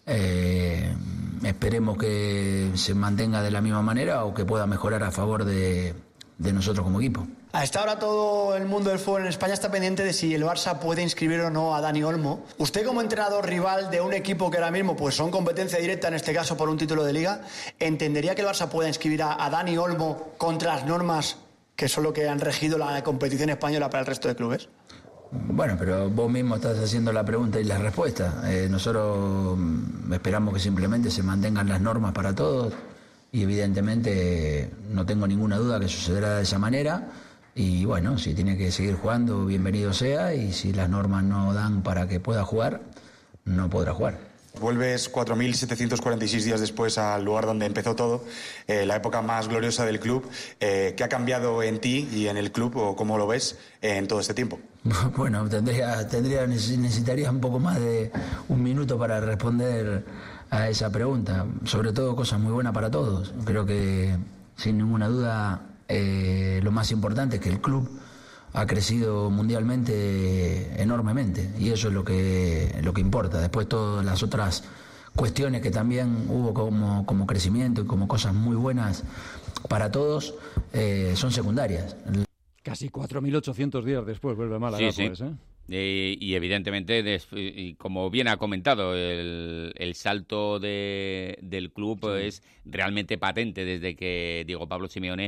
Esperemos que se mantenga de la misma manera o que pueda mejorar a favor de nosotros como equipo. A esta hora todo el mundo del fútbol en España está pendiente de si el Barça puede inscribir o no a Dani Olmo. Usted, como entrenador rival de un equipo que ahora mismo pues son competencia directa, en este caso por un título de Liga, ¿entendería que el Barça pueda inscribir a Dani Olmo contra las normas que son lo que han regido la competición española para el resto de clubes? Bueno, pero vos mismo estás haciendo la pregunta y la respuesta. Nosotros esperamos que simplemente se mantengan las normas para todos y evidentemente no tengo ninguna duda que sucederá de esa manera. Y bueno, si tiene que seguir jugando, bienvenido sea, y si las normas no dan para que pueda jugar, no podrá jugar. Vuelves 4.746 días después al lugar donde empezó todo, la época más gloriosa del club. ¿Qué ha cambiado en ti y en el club, o cómo lo ves en todo este tiempo? Bueno, necesitaría un poco más de un minuto para responder a esa pregunta. Sobre todo cosas muy buenas para todos. Creo que sin ninguna duda lo más importante es que el club ha crecido mundialmente enormemente y eso es lo que importa. Después todas las otras cuestiones que también hubo como crecimiento y como cosas muy buenas para todos son secundarias. Casi 4.800 días después vuelve Málaga. Sí, pues, sí. Y evidentemente, como bien ha comentado, el salto del club es realmente patente desde que Diego Pablo Simeone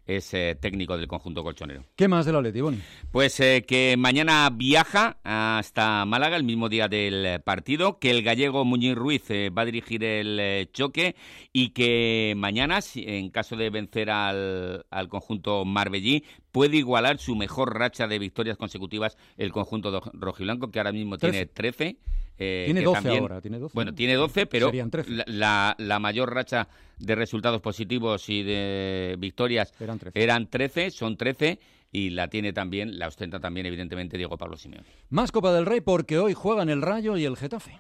es técnico del conjunto colchonero. ¿Qué más del Atleti, Boni? Pues que mañana viaja hasta Málaga, el mismo día del partido, que el gallego Muñiz Ruiz va a dirigir el choque y que mañana, en caso de vencer al conjunto marbellí, puede igualar su mejor racha de victorias consecutivas el conjunto rojiblanco, que ahora mismo tiene 13. Tiene 12 también, ahora, tiene 12. Bueno, tiene 12, pero la mayor racha de resultados positivos y de victorias eran 13, son 13, y la ostenta también, evidentemente, Diego Pablo Simeone. Más Copa del Rey porque hoy juegan el Rayo y el Getafe.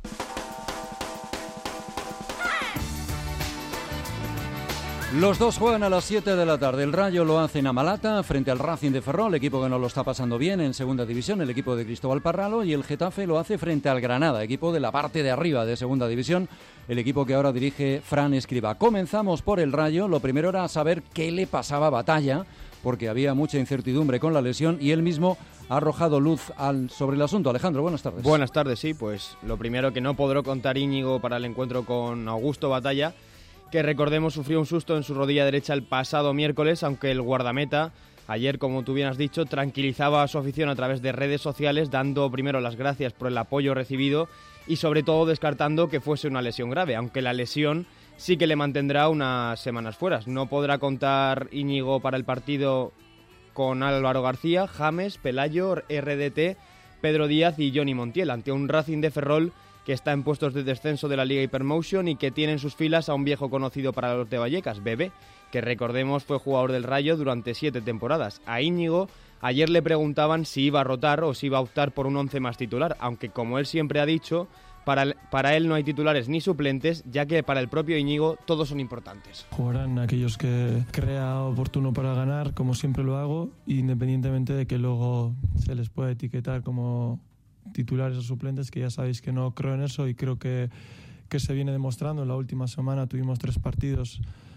Los dos juegan a las 7 de la tarde. El Rayo lo hace en Amalata, frente al Racing de Ferrol, equipo que no lo está pasando bien en segunda división, el equipo de Cristóbal Parralo, y el Getafe lo hace frente al Granada, equipo de la parte de arriba de segunda división, el equipo que ahora dirige Fran Escribá. Comenzamos por el Rayo. Lo primero era saber qué le pasaba a Batalla, porque había mucha incertidumbre con la lesión, y él mismo ha arrojado luz sobre el asunto. Alejandro, buenas tardes. Buenas tardes, sí, pues lo primero, que no podrá contar Íñigo para el encuentro con Augusto Batalla, que recordemos sufrió un susto en su rodilla derecha el pasado miércoles, aunque el guardameta ayer, como tú bien has dicho, tranquilizaba a su afición a través de redes sociales, dando primero las gracias por el apoyo recibido y sobre todo descartando que fuese una lesión grave, aunque la lesión sí que le mantendrá unas semanas fuera. No podrá contar Íñigo para el partido con Álvaro García, James, Pelayo, RDT, Pedro Díaz y Johnny Montiel, ante un Racing de Ferrol que está en puestos de descenso de la Liga Hypermotion y que tiene en sus filas a un viejo conocido para los de Vallecas, Bebé, que recordemos fue jugador del Rayo durante 7 temporadas. A Íñigo ayer le preguntaban si iba a rotar o si iba a optar por un 11 más titular, aunque como él siempre ha dicho, para él no hay titulares ni suplentes, ya que para el propio Íñigo todos son importantes. Jugarán aquellos que crea oportuno para ganar, como siempre lo hago, independientemente de que luego se les pueda etiquetar como titulares o suplentes, que ya sabéis que no creo en eso y creo que se viene demostrando. En la última semana tuvimos 3 partidos,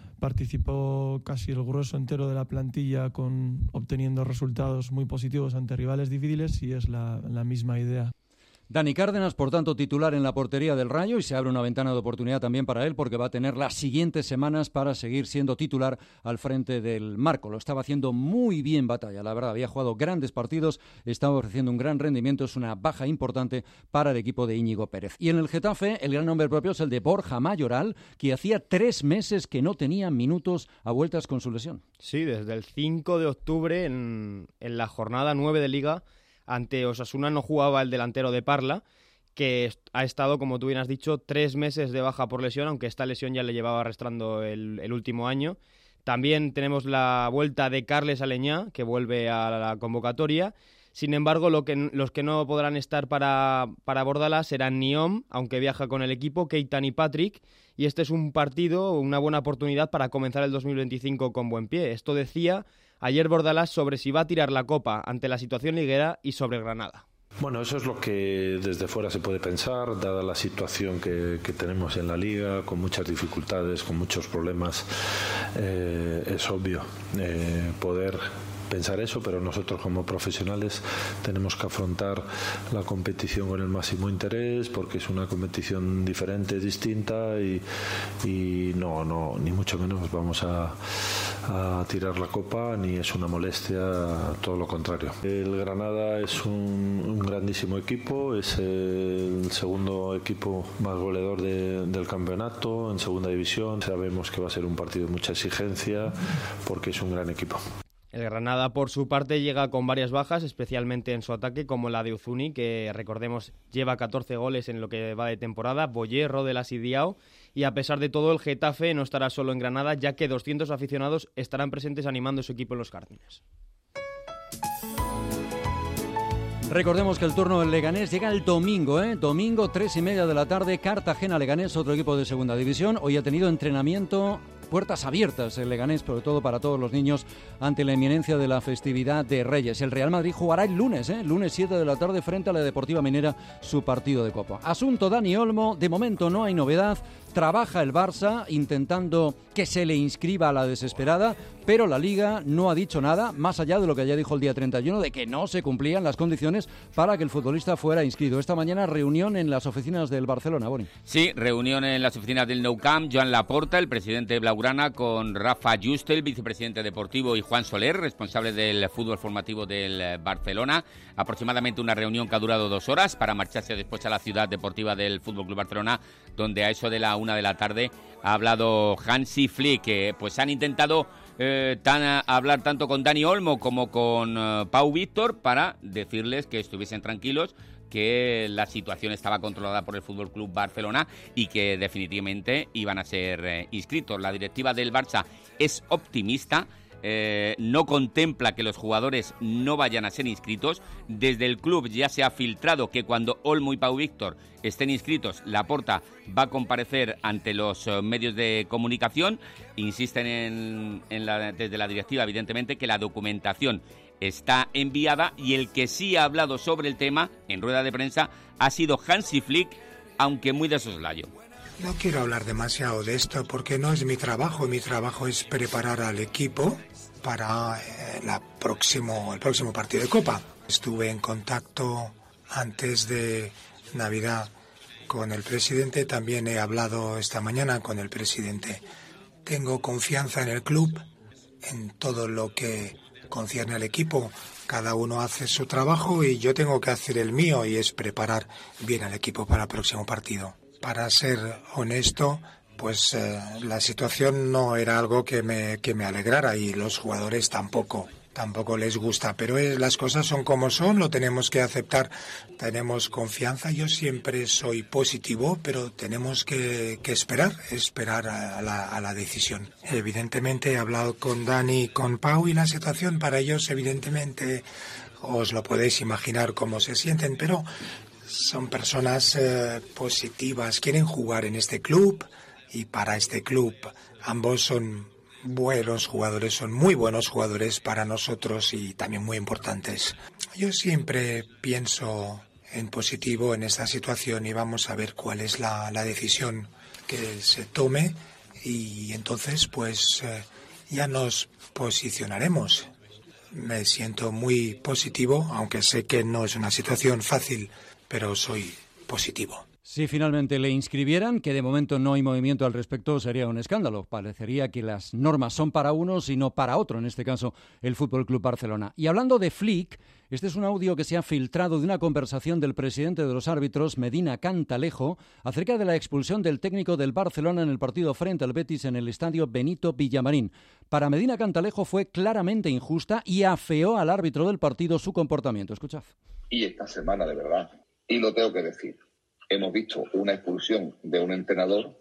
participó casi el grueso entero de la plantilla obteniendo resultados muy positivos ante rivales difíciles y es la misma idea. Dani Cárdenas, por tanto, titular en la portería del Rayo, y se abre una ventana de oportunidad también para él porque va a tener las siguientes semanas para seguir siendo titular al frente del marco. Lo estaba haciendo muy bien Batalla, la verdad, había jugado grandes partidos, estaba ofreciendo un gran rendimiento, es una baja importante para el equipo de Íñigo Pérez. Y en el Getafe, el gran nombre propio es el de Borja Mayoral, que hacía 3 meses que no tenía minutos a vueltas con su lesión. Sí, desde el 5 de octubre, en la jornada 9 de Liga, ante Osasuna no jugaba el delantero de Parla, que ha estado, como tú bien has dicho, 3 meses de baja por lesión, aunque esta lesión ya le llevaba arrastrando el último año. También tenemos la vuelta de Carles Aleñá, que vuelve a la convocatoria. Sin embargo, los que no podrán estar para Bordalás serán Niom, aunque viaja con el equipo, Keitan y Patrick, y este es un partido, una buena oportunidad para comenzar el 2025 con buen pie. Esto decía ayer Bordalás sobre si va a tirar la Copa ante la situación liguera y sobre Granada. Bueno, eso es lo que desde fuera se puede pensar, dada la situación que tenemos en la Liga, con muchas dificultades, con muchos problemas. Es obvio poder pensar eso, pero nosotros como profesionales tenemos que afrontar la competición con el máximo interés, porque es una competición diferente, distinta, y no ni mucho menos vamos a tirar la copa, ni es una molestia, todo lo contrario. El Granada es un grandísimo equipo, es el segundo equipo más goleador del campeonato en segunda división. Sabemos que va a ser un partido de mucha exigencia porque es un gran equipo. El Granada, por su parte, llega con varias bajas, especialmente en su ataque, como la de Uzuni, que recordemos lleva 14 goles en lo que va de temporada, Boyer, Rodelas y Diao, y a pesar de todo el Getafe no estará solo en Granada, ya que 200 aficionados estarán presentes animando a su equipo en los jardines. Recordemos que el turno del Leganés llega el domingo, domingo 3:30 de la tarde, Cartagena-Leganés, otro equipo de segunda división. Hoy ha tenido entrenamiento, puertas abiertas el Leganés, sobre todo para todos los niños, ante la inminencia de la festividad de Reyes. El Real Madrid jugará el lunes 7 de la tarde frente a la Deportiva Minera, su partido de Copa. Asunto Dani Olmo, de momento no hay novedad, trabaja el Barça intentando que se le inscriba a la desesperada, pero la Liga no ha dicho nada, más allá de lo que ya dijo el día 31, de que no se cumplían las condiciones para que el futbolista fuera inscrito. Esta mañana reunión en las oficinas del Barcelona, Boni. Sí, reunión en las oficinas del Nou Camp. Joan Laporta, el presidente blaugrana, con Rafa Juste, el vicepresidente deportivo, y Juan Soler, responsable del fútbol formativo del Barcelona. Aproximadamente una reunión que ha durado 2 horas para marcharse después a la ciudad deportiva del FC Barcelona, donde a eso de la 1 de la tarde ha hablado Hansi Flick, que pues han intentado hablar tanto con Dani Olmo como con Pau Víctor para decirles que estuviesen tranquilos, que la situación estaba controlada por el FC Barcelona y que definitivamente iban a ser inscritos. La directiva del Barça es optimista, no contempla que los jugadores no vayan a ser inscritos. Desde el club ya se ha filtrado que cuando Olmo y Pau Víctor estén inscritos, Laporta va a comparecer ante los medios de comunicación. Insisten desde la directiva, evidentemente, que la documentación está enviada, y el que sí ha hablado sobre el tema en rueda de prensa ha sido Hansi Flick, aunque muy de soslayo. No quiero hablar demasiado de esto porque no es mi trabajo. Mi trabajo es preparar al equipo para el próximo partido de Copa. Estuve en contacto antes de Navidad con el presidente, también he hablado esta mañana con el presidente. Tengo confianza en el club, en todo lo que concierne al equipo. Cada uno hace su trabajo y yo tengo que hacer el mío, y es preparar bien al equipo para el próximo partido. Para ser honesto, pues la situación no era algo que me alegrara, y los jugadores tampoco les gusta, pero las cosas son como son, lo tenemos que aceptar, tenemos confianza. Yo siempre soy positivo, pero tenemos que esperar a la decisión. Evidentemente he hablado con Dani y con Pau, y la situación para ellos, evidentemente, os lo podéis imaginar cómo se sienten, pero son personas positivas, quieren jugar en este club, y para este club ambos son buenos jugadores, son muy buenos jugadores para nosotros y también muy importantes. Yo siempre pienso en positivo en esta situación, y vamos a ver cuál es la decisión que se tome, y entonces pues ya nos posicionaremos. Me siento muy positivo, aunque sé que no es una situación fácil, pero soy positivo. Si finalmente le inscribieran, que de momento no hay movimiento al respecto, sería un escándalo. Parecería que las normas son para unos y no para otro, en este caso el FC Barcelona. Y hablando de Flick, este es un audio que se ha filtrado de una conversación del presidente de los árbitros, Medina Cantalejo, acerca de la expulsión del técnico del Barcelona en el partido frente al Betis en el estadio Benito Villamarín. Para Medina Cantalejo fue claramente injusta y afeó al árbitro del partido su comportamiento. Escuchad. Y esta semana, de verdad, y lo tengo que decir, hemos visto una expulsión de un entrenador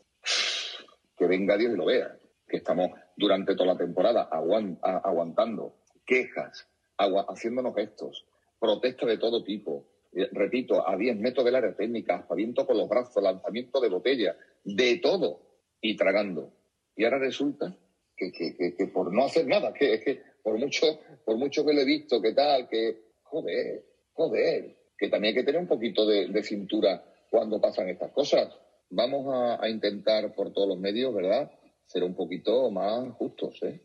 que venga Dios y lo vea, que estamos durante toda la temporada aguantando quejas, haciéndonos gestos, protestas de todo tipo, repito, a 10 metros del área técnica, aspaviento con los brazos, lanzamiento de botella, de todo, y tragando. Y ahora resulta que por no hacer nada, que por mucho que lo he visto, que tal, que joder, que también hay que tener un poquito de cintura cuando pasan estas cosas. Vamos a intentar por todos los medios, ¿verdad?, ser un poquito más justos, ¿eh?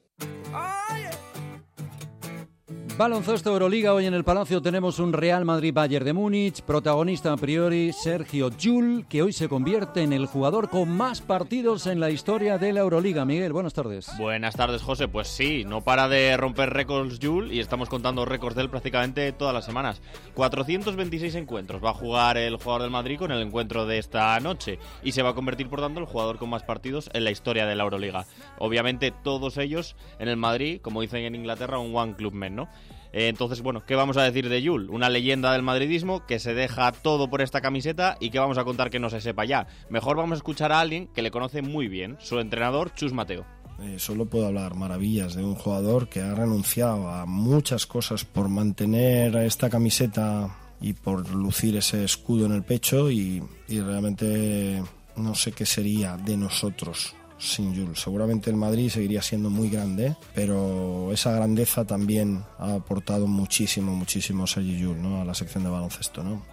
Baloncesto Euroliga. Hoy en el Palacio tenemos un Real Madrid-Bayern de Múnich. Protagonista a priori Sergio Llull, que hoy se convierte en el jugador con más partidos en la historia de la Euroliga. Miguel, buenas tardes. Buenas tardes, José. Pues sí, no para de romper récords Llull, y estamos contando récords de él prácticamente todas las semanas. 426 encuentros va a jugar el jugador del Madrid con el encuentro de esta noche, y se va a convertir, por tanto, el jugador con más partidos en la historia de la Euroliga. Obviamente todos ellos en el Madrid, como dicen en Inglaterra, un one club man, ¿no? Entonces, bueno, ¿qué vamos a decir de Llull? Una leyenda del madridismo que se deja todo por esta camiseta, y que vamos a contar que no se sepa ya. Mejor vamos a escuchar a alguien que le conoce muy bien, su entrenador, Chus Mateo. Solo puedo hablar maravillas de un jugador que ha renunciado a muchas cosas por mantener esta camiseta y por lucir ese escudo en el pecho, y realmente no sé qué sería de nosotros sin Llull. Seguramente el Madrid seguiría siendo muy grande, pero esa grandeza también ha aportado muchísimo Sergi Llull, ¿no?, a la sección de baloncesto, ¿no?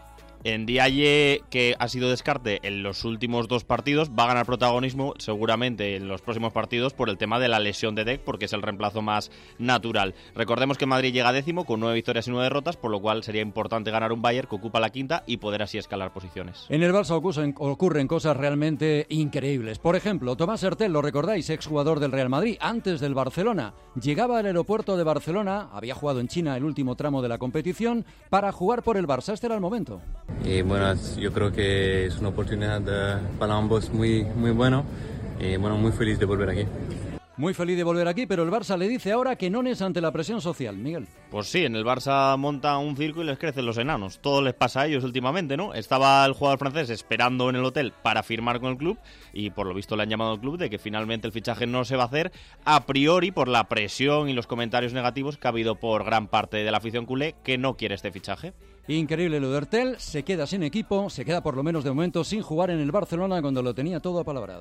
Ndiaye, que ha sido descarte en los últimos 2 partidos, va a ganar protagonismo seguramente en los próximos partidos por el tema de la lesión de Dec, porque es el reemplazo más natural. Recordemos que Madrid llega 10º con 9 victorias y 9 derrotas, por lo cual sería importante ganar un Bayern que ocupa la 5ª y poder así escalar posiciones. En el Barça ocurren cosas realmente increíbles. Por ejemplo, Tomás Hertel, lo recordáis, exjugador del Real Madrid, antes del Barcelona. Llegaba al aeropuerto de Barcelona, había jugado en China el último tramo de la competición, para jugar por el Barça. Este era el momento. Y bueno, yo creo que es una oportunidad para ambos muy bueno. Y bueno, muy feliz de volver aquí. Muy feliz de volver aquí, pero el Barça le dice ahora que no es ante la presión social, Miguel. Pues sí, en el Barça monta un circo y les crecen los enanos. Todo les pasa a ellos últimamente, ¿no? Estaba el jugador francés esperando en el hotel para firmar con el club y por lo visto le han llamado al club de que finalmente el fichaje no se va a hacer, a priori por la presión y los comentarios negativos que ha habido por gran parte de la afición culé que no quiere este fichaje. Increíble lo de Hertel, se queda sin equipo, se queda por lo menos de momento sin jugar en el Barcelona cuando lo tenía todo apalabrado.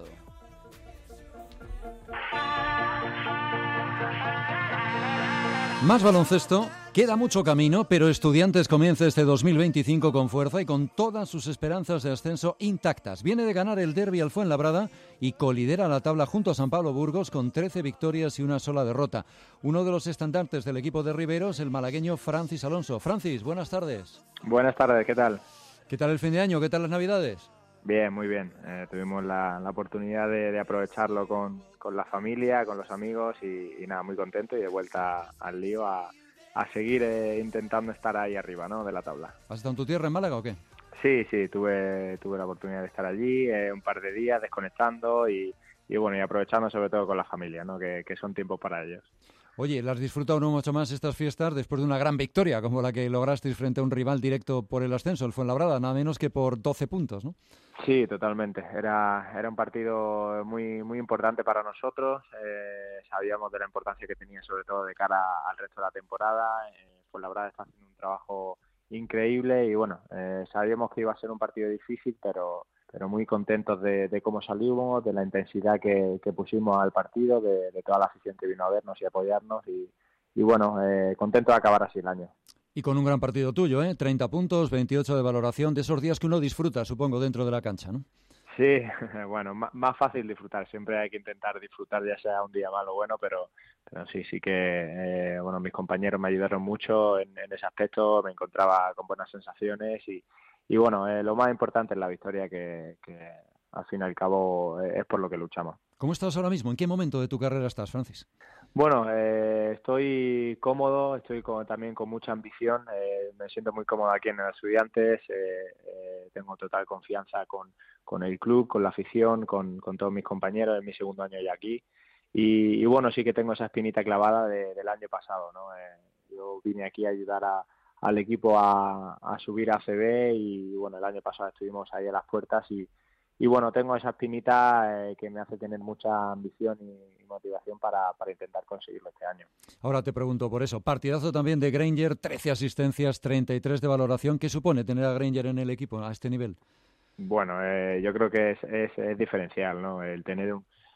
Más baloncesto, queda mucho camino, pero Estudiantes comienza este 2025 con fuerza y con todas sus esperanzas de ascenso intactas. Viene de ganar el derbi al Fuenlabrada y colidera la tabla junto a San Pablo Burgos con 13 victorias y una sola derrota. Uno de los estandartes del equipo de Riveros, el malagueño Francis Alonso. Francis, buenas tardes. Buenas tardes, ¿qué tal? ¿Qué tal el fin de año? ¿Qué tal las Navidades? Bien, muy bien. Tuvimos la oportunidad de aprovecharlo con la familia, con los amigos y nada, muy contento y de vuelta al lío a seguir intentando estar ahí arriba, ¿no?, de la tabla. ¿Has estado en tu tierra, en Málaga, o qué? Sí, tuve la oportunidad de estar allí un par de días desconectando y bueno, y aprovechando sobre todo con la familia, ¿no?, que son tiempos para ellos. Oye, ¿las has disfrutado no mucho más estas fiestas después de una gran victoria como la que lograsteis frente a un rival directo por el ascenso, el Fuenlabrada, nada menos que por 12 puntos, ¿no? Sí, totalmente. Era un partido muy importante para nosotros. Sabíamos de la importancia que tenía, sobre todo de cara al resto de la temporada. Fuenlabrada está haciendo un trabajo increíble y bueno, sabíamos que iba a ser un partido difícil, pero muy contentos de cómo salimos, de la intensidad que pusimos al partido, de toda la afición que vino a vernos y apoyarnos y bueno, contento de acabar así el año. Y con un gran partido tuyo, 30 puntos, 28 de valoración, de esos días que uno disfruta, supongo, dentro de la cancha, ¿no? Sí, bueno, más fácil disfrutar, siempre hay que intentar disfrutar, ya sea un día malo o bueno, pero sí que, bueno, mis compañeros me ayudaron mucho en ese aspecto, me encontraba con buenas sensaciones y bueno, lo más importante es la victoria que al fin y al cabo es por lo que luchamos. ¿Cómo estás ahora mismo? ¿En qué momento de tu carrera estás, Francis? Bueno, estoy cómodo, también con mucha ambición, me siento muy cómodo aquí en Estudiantes, tengo total confianza con el club, con la afición, con todos mis compañeros, es mi segundo año ya aquí y bueno, sí que tengo esa espinita clavada del año pasado, ¿no? Yo vine aquí a ayudar al equipo a subir a ACB y bueno, el año pasado estuvimos ahí a las puertas y bueno, tengo esa espinita que me hace tener mucha ambición y motivación para intentar conseguirlo este año. Ahora te pregunto por eso. Partidazo también de Granger, 13 asistencias, 33 de valoración. ¿Qué supone tener a Granger en el equipo a este nivel? Bueno, yo creo que es diferencial, ¿no? El tener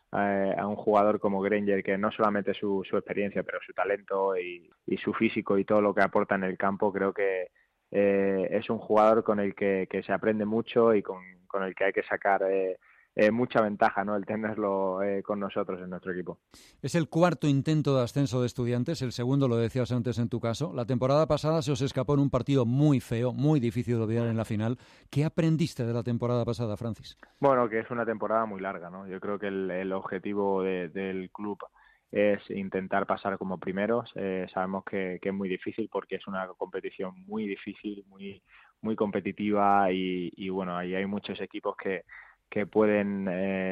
a un jugador como Granger, que no solamente su experiencia, pero su talento y su físico y todo lo que aporta en el campo, creo que es un jugador con el que se aprende mucho y con el que hay que sacar mucha ventaja, ¿no?, el tenerlo con nosotros en nuestro equipo. Es el cuarto intento de ascenso de Estudiantes, el segundo lo decías antes en tu caso. La temporada pasada se os escapó en un partido muy feo, muy difícil de olvidar en la final. ¿Qué aprendiste de la temporada pasada, Francis? Bueno, que es una temporada muy larga, ¿no? Yo creo que el objetivo del club es intentar pasar como primeros. Sabemos que es muy difícil porque es una competición muy difícil, muy competitiva y bueno, ahí hay muchos equipos que pueden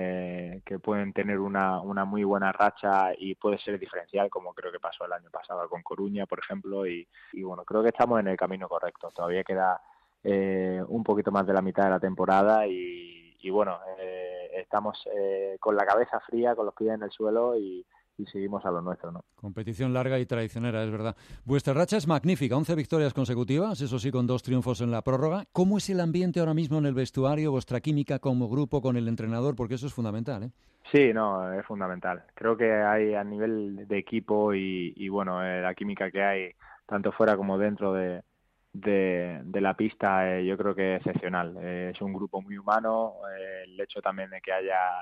tener una muy buena racha y puede ser diferencial, como creo que pasó el año pasado con Coruña, por ejemplo, y bueno, creo que estamos en el camino correcto. Todavía queda un poquito más de la mitad de la temporada y bueno, estamos con la cabeza fría, con los pies en el suelo y seguimos a lo nuestro, ¿no? Competición larga y traicionera, es verdad. Vuestra racha es magnífica, 11 victorias consecutivas, eso sí, con 2 triunfos en la prórroga. ¿Cómo es el ambiente ahora mismo en el vestuario, vuestra química como grupo con el entrenador? Porque eso es fundamental, ¿eh? Sí, no, es fundamental. Creo que hay a nivel de equipo y bueno, la química que hay, tanto fuera como dentro de de la pista yo creo que es excepcional. Es un grupo muy humano, el hecho también de que haya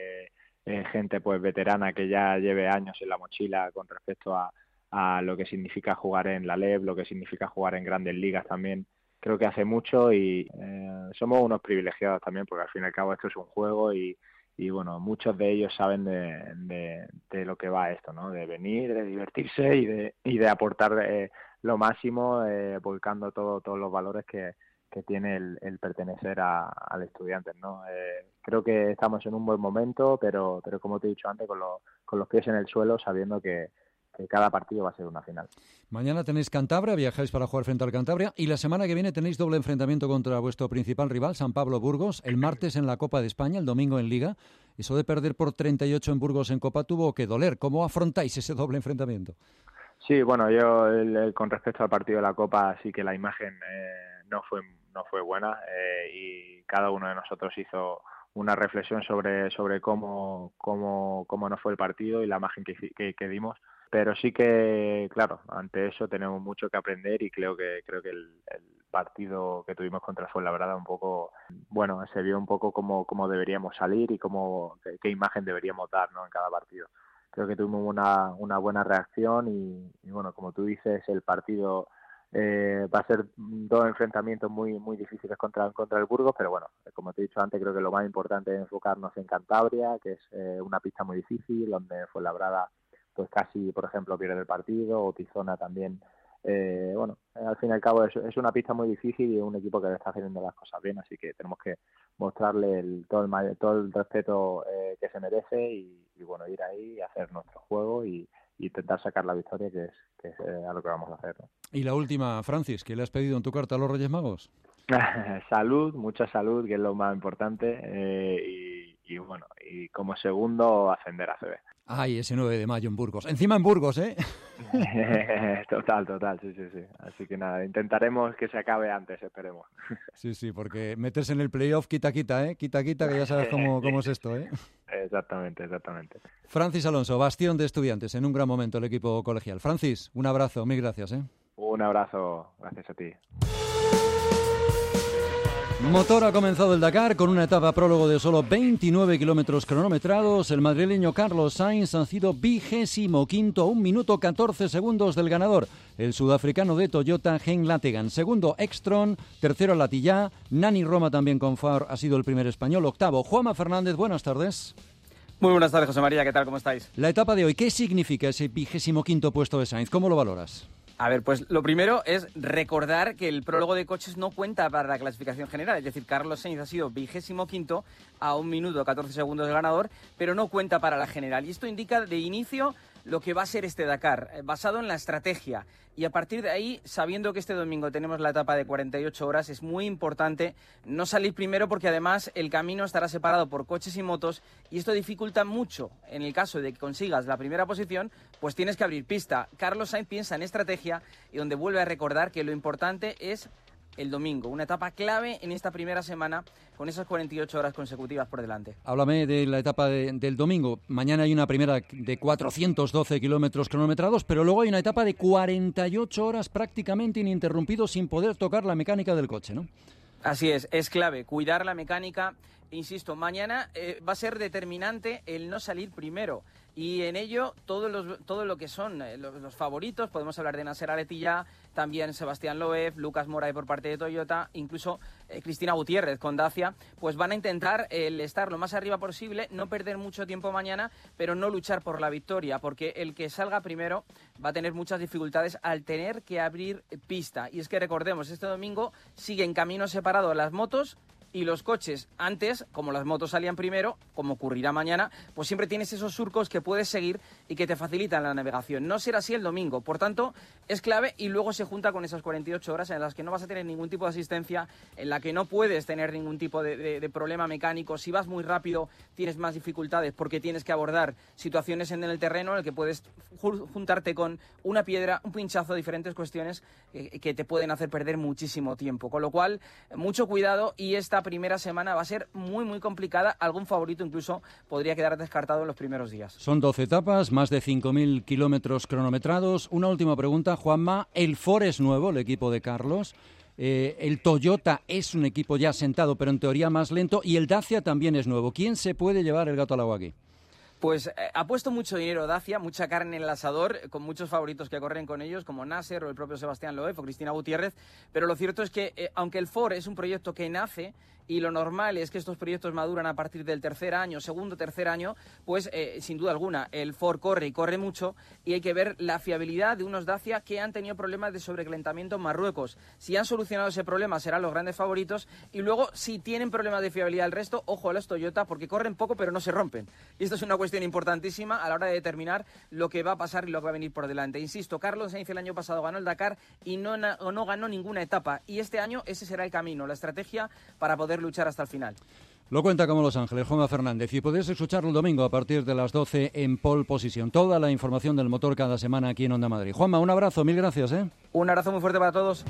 gente pues veterana que ya lleve años en la mochila con respecto a lo que significa jugar en la LEB, lo que significa jugar en grandes ligas también, creo que hace mucho y somos unos privilegiados también, porque al fin y al cabo esto es un juego y bueno, muchos de ellos saben de lo que va esto, ¿no? De venir, de divertirse y de aportar lo máximo, volcando todos los valores que tiene el pertenecer al Estudiantes, ¿no? Creo que estamos en un buen momento, pero como te he dicho antes, con los pies en el suelo, sabiendo que cada partido va a ser una final. Mañana tenéis Cantabria, viajáis para jugar frente al Cantabria, y la semana que viene tenéis doble enfrentamiento contra vuestro principal rival, San Pablo Burgos, el martes en la Copa de España, el domingo en Liga. Eso de perder por 38 en Burgos en Copa tuvo que doler. ¿Cómo afrontáis ese doble enfrentamiento? Sí, bueno, yo con respecto al partido de la Copa sí que la imagen no fue buena y cada uno de nosotros hizo una reflexión sobre cómo nos fue el partido y la imagen que dimos. Pero sí que, claro, ante eso tenemos mucho que aprender y creo que el partido que tuvimos contra Fuenlabrada un poco, bueno, se vio un poco cómo deberíamos salir y qué imagen deberíamos dar, ¿no? En cada partido. Creo que tuvimos una buena reacción y bueno, como tú dices, el partido va a ser dos enfrentamientos muy muy difíciles contra el Burgos, pero bueno, como te he dicho antes, creo que lo más importante es enfocarnos en Cantabria, que es una pista muy difícil, donde Fuenlabrada pues casi, por ejemplo, pierde el partido, o Tizona también. Bueno, al fin y al cabo es una pista muy difícil y un equipo que está haciendo las cosas bien, así que tenemos que mostrarle todo el respeto que se merece y bueno, ir ahí y hacer nuestro juego y intentar sacar la victoria, que es a lo que vamos a hacer, ¿no? Y la última, Francis, ¿qué le has pedido en tu carta a los Reyes Magos? Salud, mucha salud, que es lo más importante, y bueno, y como segundo, ascender a CB. Ay, ese 9 de mayo en Burgos. Encima en Burgos, ¿eh? Total, sí. Así que nada, intentaremos que se acabe antes, esperemos. Sí, porque meterse en el playoff quita, ¿eh? Quita, que ya sabes cómo es esto, ¿eh? Exactamente. Francis Alonso, bastión de Estudiantes, en un gran momento el equipo colegial. Francis, un abrazo, mil gracias, ¿eh? Un abrazo, gracias a ti. Motor ha comenzado el Dakar con una etapa prólogo de solo 29 kilómetros cronometrados. El madrileño Carlos Sainz ha sido 25º a 1 minuto 14 segundos del ganador, el sudafricano de Toyota, Hein Lategan. Segundo, Ekstrom. Tercero, Latillá. Nani Roma también con Faur ha sido el primer español. Octavo, Juanma Fernández. Buenas tardes. Muy buenas tardes, José María. ¿Qué tal? ¿Cómo estáis? La etapa de hoy, ¿qué significa ese 25º puesto de Sainz? ¿Cómo lo valoras? A ver, pues lo primero es recordar que el prólogo de coches no cuenta para la clasificación general. Es decir, Carlos Sainz ha sido 25º a 1 minuto 14 segundos del ganador, pero no cuenta para la general. Y esto indica de inicio lo que va a ser este Dakar, basado en la estrategia. Y a partir de ahí, sabiendo que este domingo tenemos la etapa de 48 horas, es muy importante no salir primero, porque además el camino estará separado por coches y motos y esto dificulta mucho. En el caso de que consigas la primera posición, pues tienes que abrir pista. Carlos Sainz piensa en estrategia y donde vuelve a recordar que lo importante es el domingo, una etapa clave en esta primera semana con esas 48 horas consecutivas por delante. Háblame de la etapa del domingo. Mañana hay una primera de 412 kilómetros cronometrados, pero luego hay una etapa de 48 horas prácticamente ininterrumpido sin poder tocar la mecánica del coche, ¿no? Así es clave cuidar la mecánica. Insisto, mañana va a ser determinante el no salir primero. Y en ello, todo lo que son los favoritos, podemos hablar de Nasser Al-Attiyah, también Sebastián Loeb, Lucas Moray por parte de Toyota, incluso Cristina Gutiérrez con Dacia, pues van a intentar el estar lo más arriba posible, no perder mucho tiempo mañana, pero no luchar por la victoria, porque el que salga primero va a tener muchas dificultades al tener que abrir pista. Y es que recordemos, este domingo siguen caminos separados las motos y los coches. Antes, como las motos salían primero, como ocurrirá mañana, pues siempre tienes esos surcos que puedes seguir y que te facilitan la navegación. No será así el domingo, por tanto, es clave y luego se junta con esas 48 horas en las que no vas a tener ningún tipo de asistencia, en la que no puedes tener ningún tipo de problema mecánico. Si vas muy rápido, tienes más dificultades porque tienes que abordar situaciones en el terreno en el que puedes juntarte con una piedra, un pinchazo, diferentes cuestiones que te pueden hacer perder muchísimo tiempo. Con lo cual, mucho cuidado, y esta primera semana va a ser muy, muy complicada. Algún favorito incluso podría quedar descartado en los primeros días. Son 12 etapas, más de 5.000 kilómetros cronometrados. Una última pregunta, Juanma. El Ford es nuevo, el equipo de Carlos. El Toyota es un equipo ya sentado, pero en teoría más lento. Y el Dacia también es nuevo. ¿Quién se puede llevar el gato al agua aquí? Pues ha puesto mucho dinero Dacia, mucha carne en el asador, con muchos favoritos que corren con ellos, como Nasser o el propio Sebastián Loeb o Cristina Gutiérrez, pero lo cierto es que aunque el Ford es un proyecto que nace, y lo normal es que estos proyectos maduran a partir del tercer año, segundo, tercer año, pues sin duda alguna el Ford corre y corre mucho, y hay que ver la fiabilidad de unos Dacia que han tenido problemas de sobrecalentamiento en Marruecos. Si han solucionado ese problema serán los grandes favoritos, y luego si tienen problemas de fiabilidad el resto, ojo a los Toyota, porque corren poco pero no se rompen. Y esto es una cuestión importantísima a la hora de determinar lo que va a pasar y lo que va a venir por delante. Insisto, Carlos Sainz el año pasado ganó el Dakar y no ganó ninguna etapa, y este año ese será el camino, la estrategia para poder luchar hasta el final. Lo cuenta como Los Ángeles, Juanma Fernández, y podéis escucharlo el domingo a partir de las 12 en Pole Position. Toda la información del motor cada semana aquí en Onda Madrid. Juanma, un abrazo, mil gracias. Un abrazo muy fuerte para todos.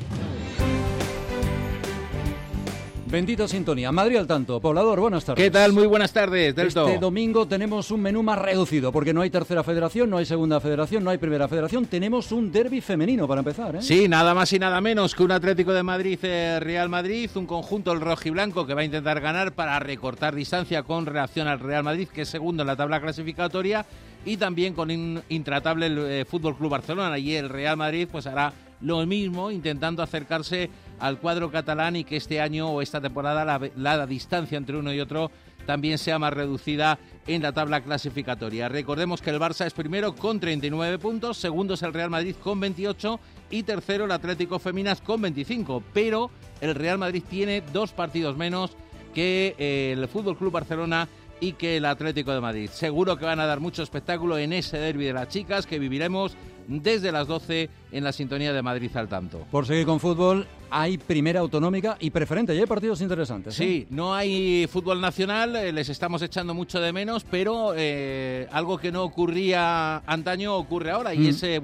Bendita sintonía. Madrid al tanto. Poblador, buenas tardes. ¿Qué tal? Muy buenas tardes, Delto. Este domingo tenemos un menú más reducido, porque no hay tercera federación, no hay segunda federación, no hay primera federación. Tenemos un derbi femenino para empezar, Sí, nada más y nada menos que un Atlético de Madrid, Real Madrid, un conjunto el rojiblanco que va a intentar ganar para recortar distancia con relación al Real Madrid, que es segundo en la tabla clasificatoria, y también con intratable el Fútbol Club Barcelona. Y el Real Madrid pues hará lo mismo, intentando acercarse al cuadro catalán y que este año o esta temporada la distancia entre uno y otro también sea más reducida en la tabla clasificatoria. Recordemos que el Barça es primero con 39 puntos, segundo es el Real Madrid con 28 y tercero el Atlético Féminas con 25, pero el Real Madrid tiene 2 partidos menos que el Fútbol Club Barcelona y que el Atlético de Madrid. Seguro que van a dar mucho espectáculo en ese derbi de las chicas que viviremos desde las 12 en la sintonía de Madrid al tanto. Por seguir con fútbol, hay primera autonómica y preferente, y hay partidos interesantes. Sí, no hay fútbol nacional, les estamos echando mucho de menos, pero algo que no ocurría antaño ocurre ahora, y es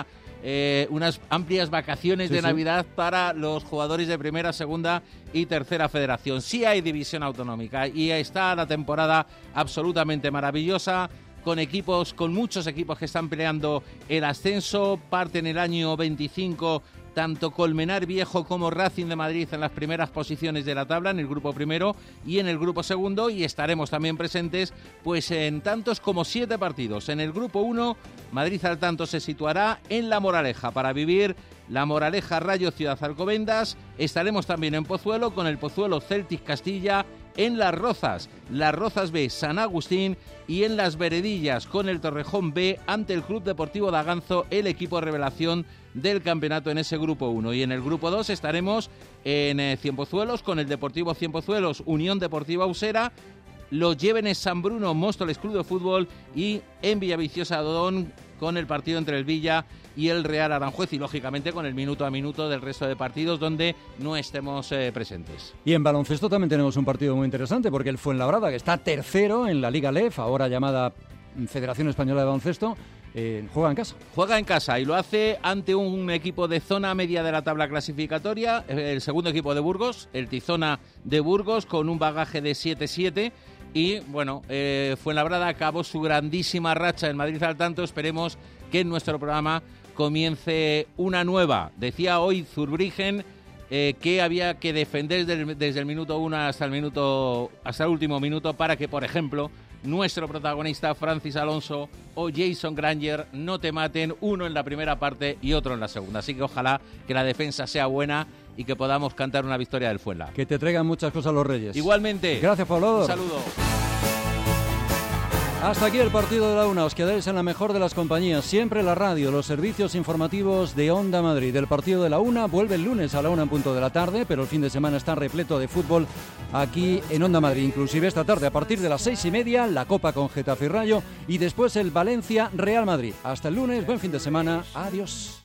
unas amplias vacaciones de Navidad para los jugadores de primera, segunda y tercera federación. Sí hay división autonómica y está la temporada absolutamente maravillosa, con muchos equipos que están peleando el ascenso. Parte en el año 25 tanto Colmenar Viejo como Racing de Madrid en las primeras posiciones de la tabla, en el grupo primero y en el grupo segundo, y estaremos también presentes pues en tantos como 7 partidos. En el grupo 1, Madrid al tanto se situará en La Moraleja para vivir La Moraleja Rayo Ciudad Alcobendas. Estaremos también en Pozuelo con el Pozuelo Celtic Castilla, en Las Rozas B San Agustín, y en Las Veredillas con el Torrejón B ante el Club Deportivo Daganzo, el equipo revelación del campeonato en ese grupo 1. Y en el grupo 2 estaremos en Cienpozuelos con el Deportivo Cienpozuelos, Unión Deportiva Usera, los Llévenes San Bruno, Móstoles Club de Fútbol, y en Villaviciosa Dodón con el partido entre el Villa y el Real Aranjuez, y lógicamente con el minuto a minuto del resto de partidos donde no estemos presentes. Y en baloncesto también tenemos un partido muy interesante, porque el Fuenlabrada, que está tercero en la Liga LEF, ahora llamada Federación Española de Baloncesto, juega en casa. Juega en casa y lo hace ante un equipo de zona media de la tabla clasificatoria, el segundo equipo de Burgos, el Tizona de Burgos, con un bagaje de 7-7. Y bueno, Fuenlabrada acabó su grandísima racha en Madrid al tanto. Esperemos que en nuestro programa comience una nueva. Decía hoy Zurbriggen que había que defender desde el minuto 1 hasta el último minuto, para que, por ejemplo, nuestro protagonista Francis Alonso o Jason Granger no te maten, uno en la primera parte y otro en la segunda. Así que ojalá que la defensa sea buena y que podamos cantar una victoria del Fuenla. Que te traigan muchas cosas los Reyes. Igualmente. Gracias, Pablo. Un saludo. Hasta aquí el partido de la una. Os quedáis en la mejor de las compañías. Siempre la radio, los servicios informativos de Onda Madrid. El partido de la una vuelve el lunes a la 1:00 de la tarde, pero el fin de semana está repleto de fútbol aquí en Onda Madrid. Inclusive esta tarde, a partir de las 6:30, la Copa con Getafe y Rayo, y después el Valencia Real Madrid. Hasta el lunes, buen fin de semana. Adiós.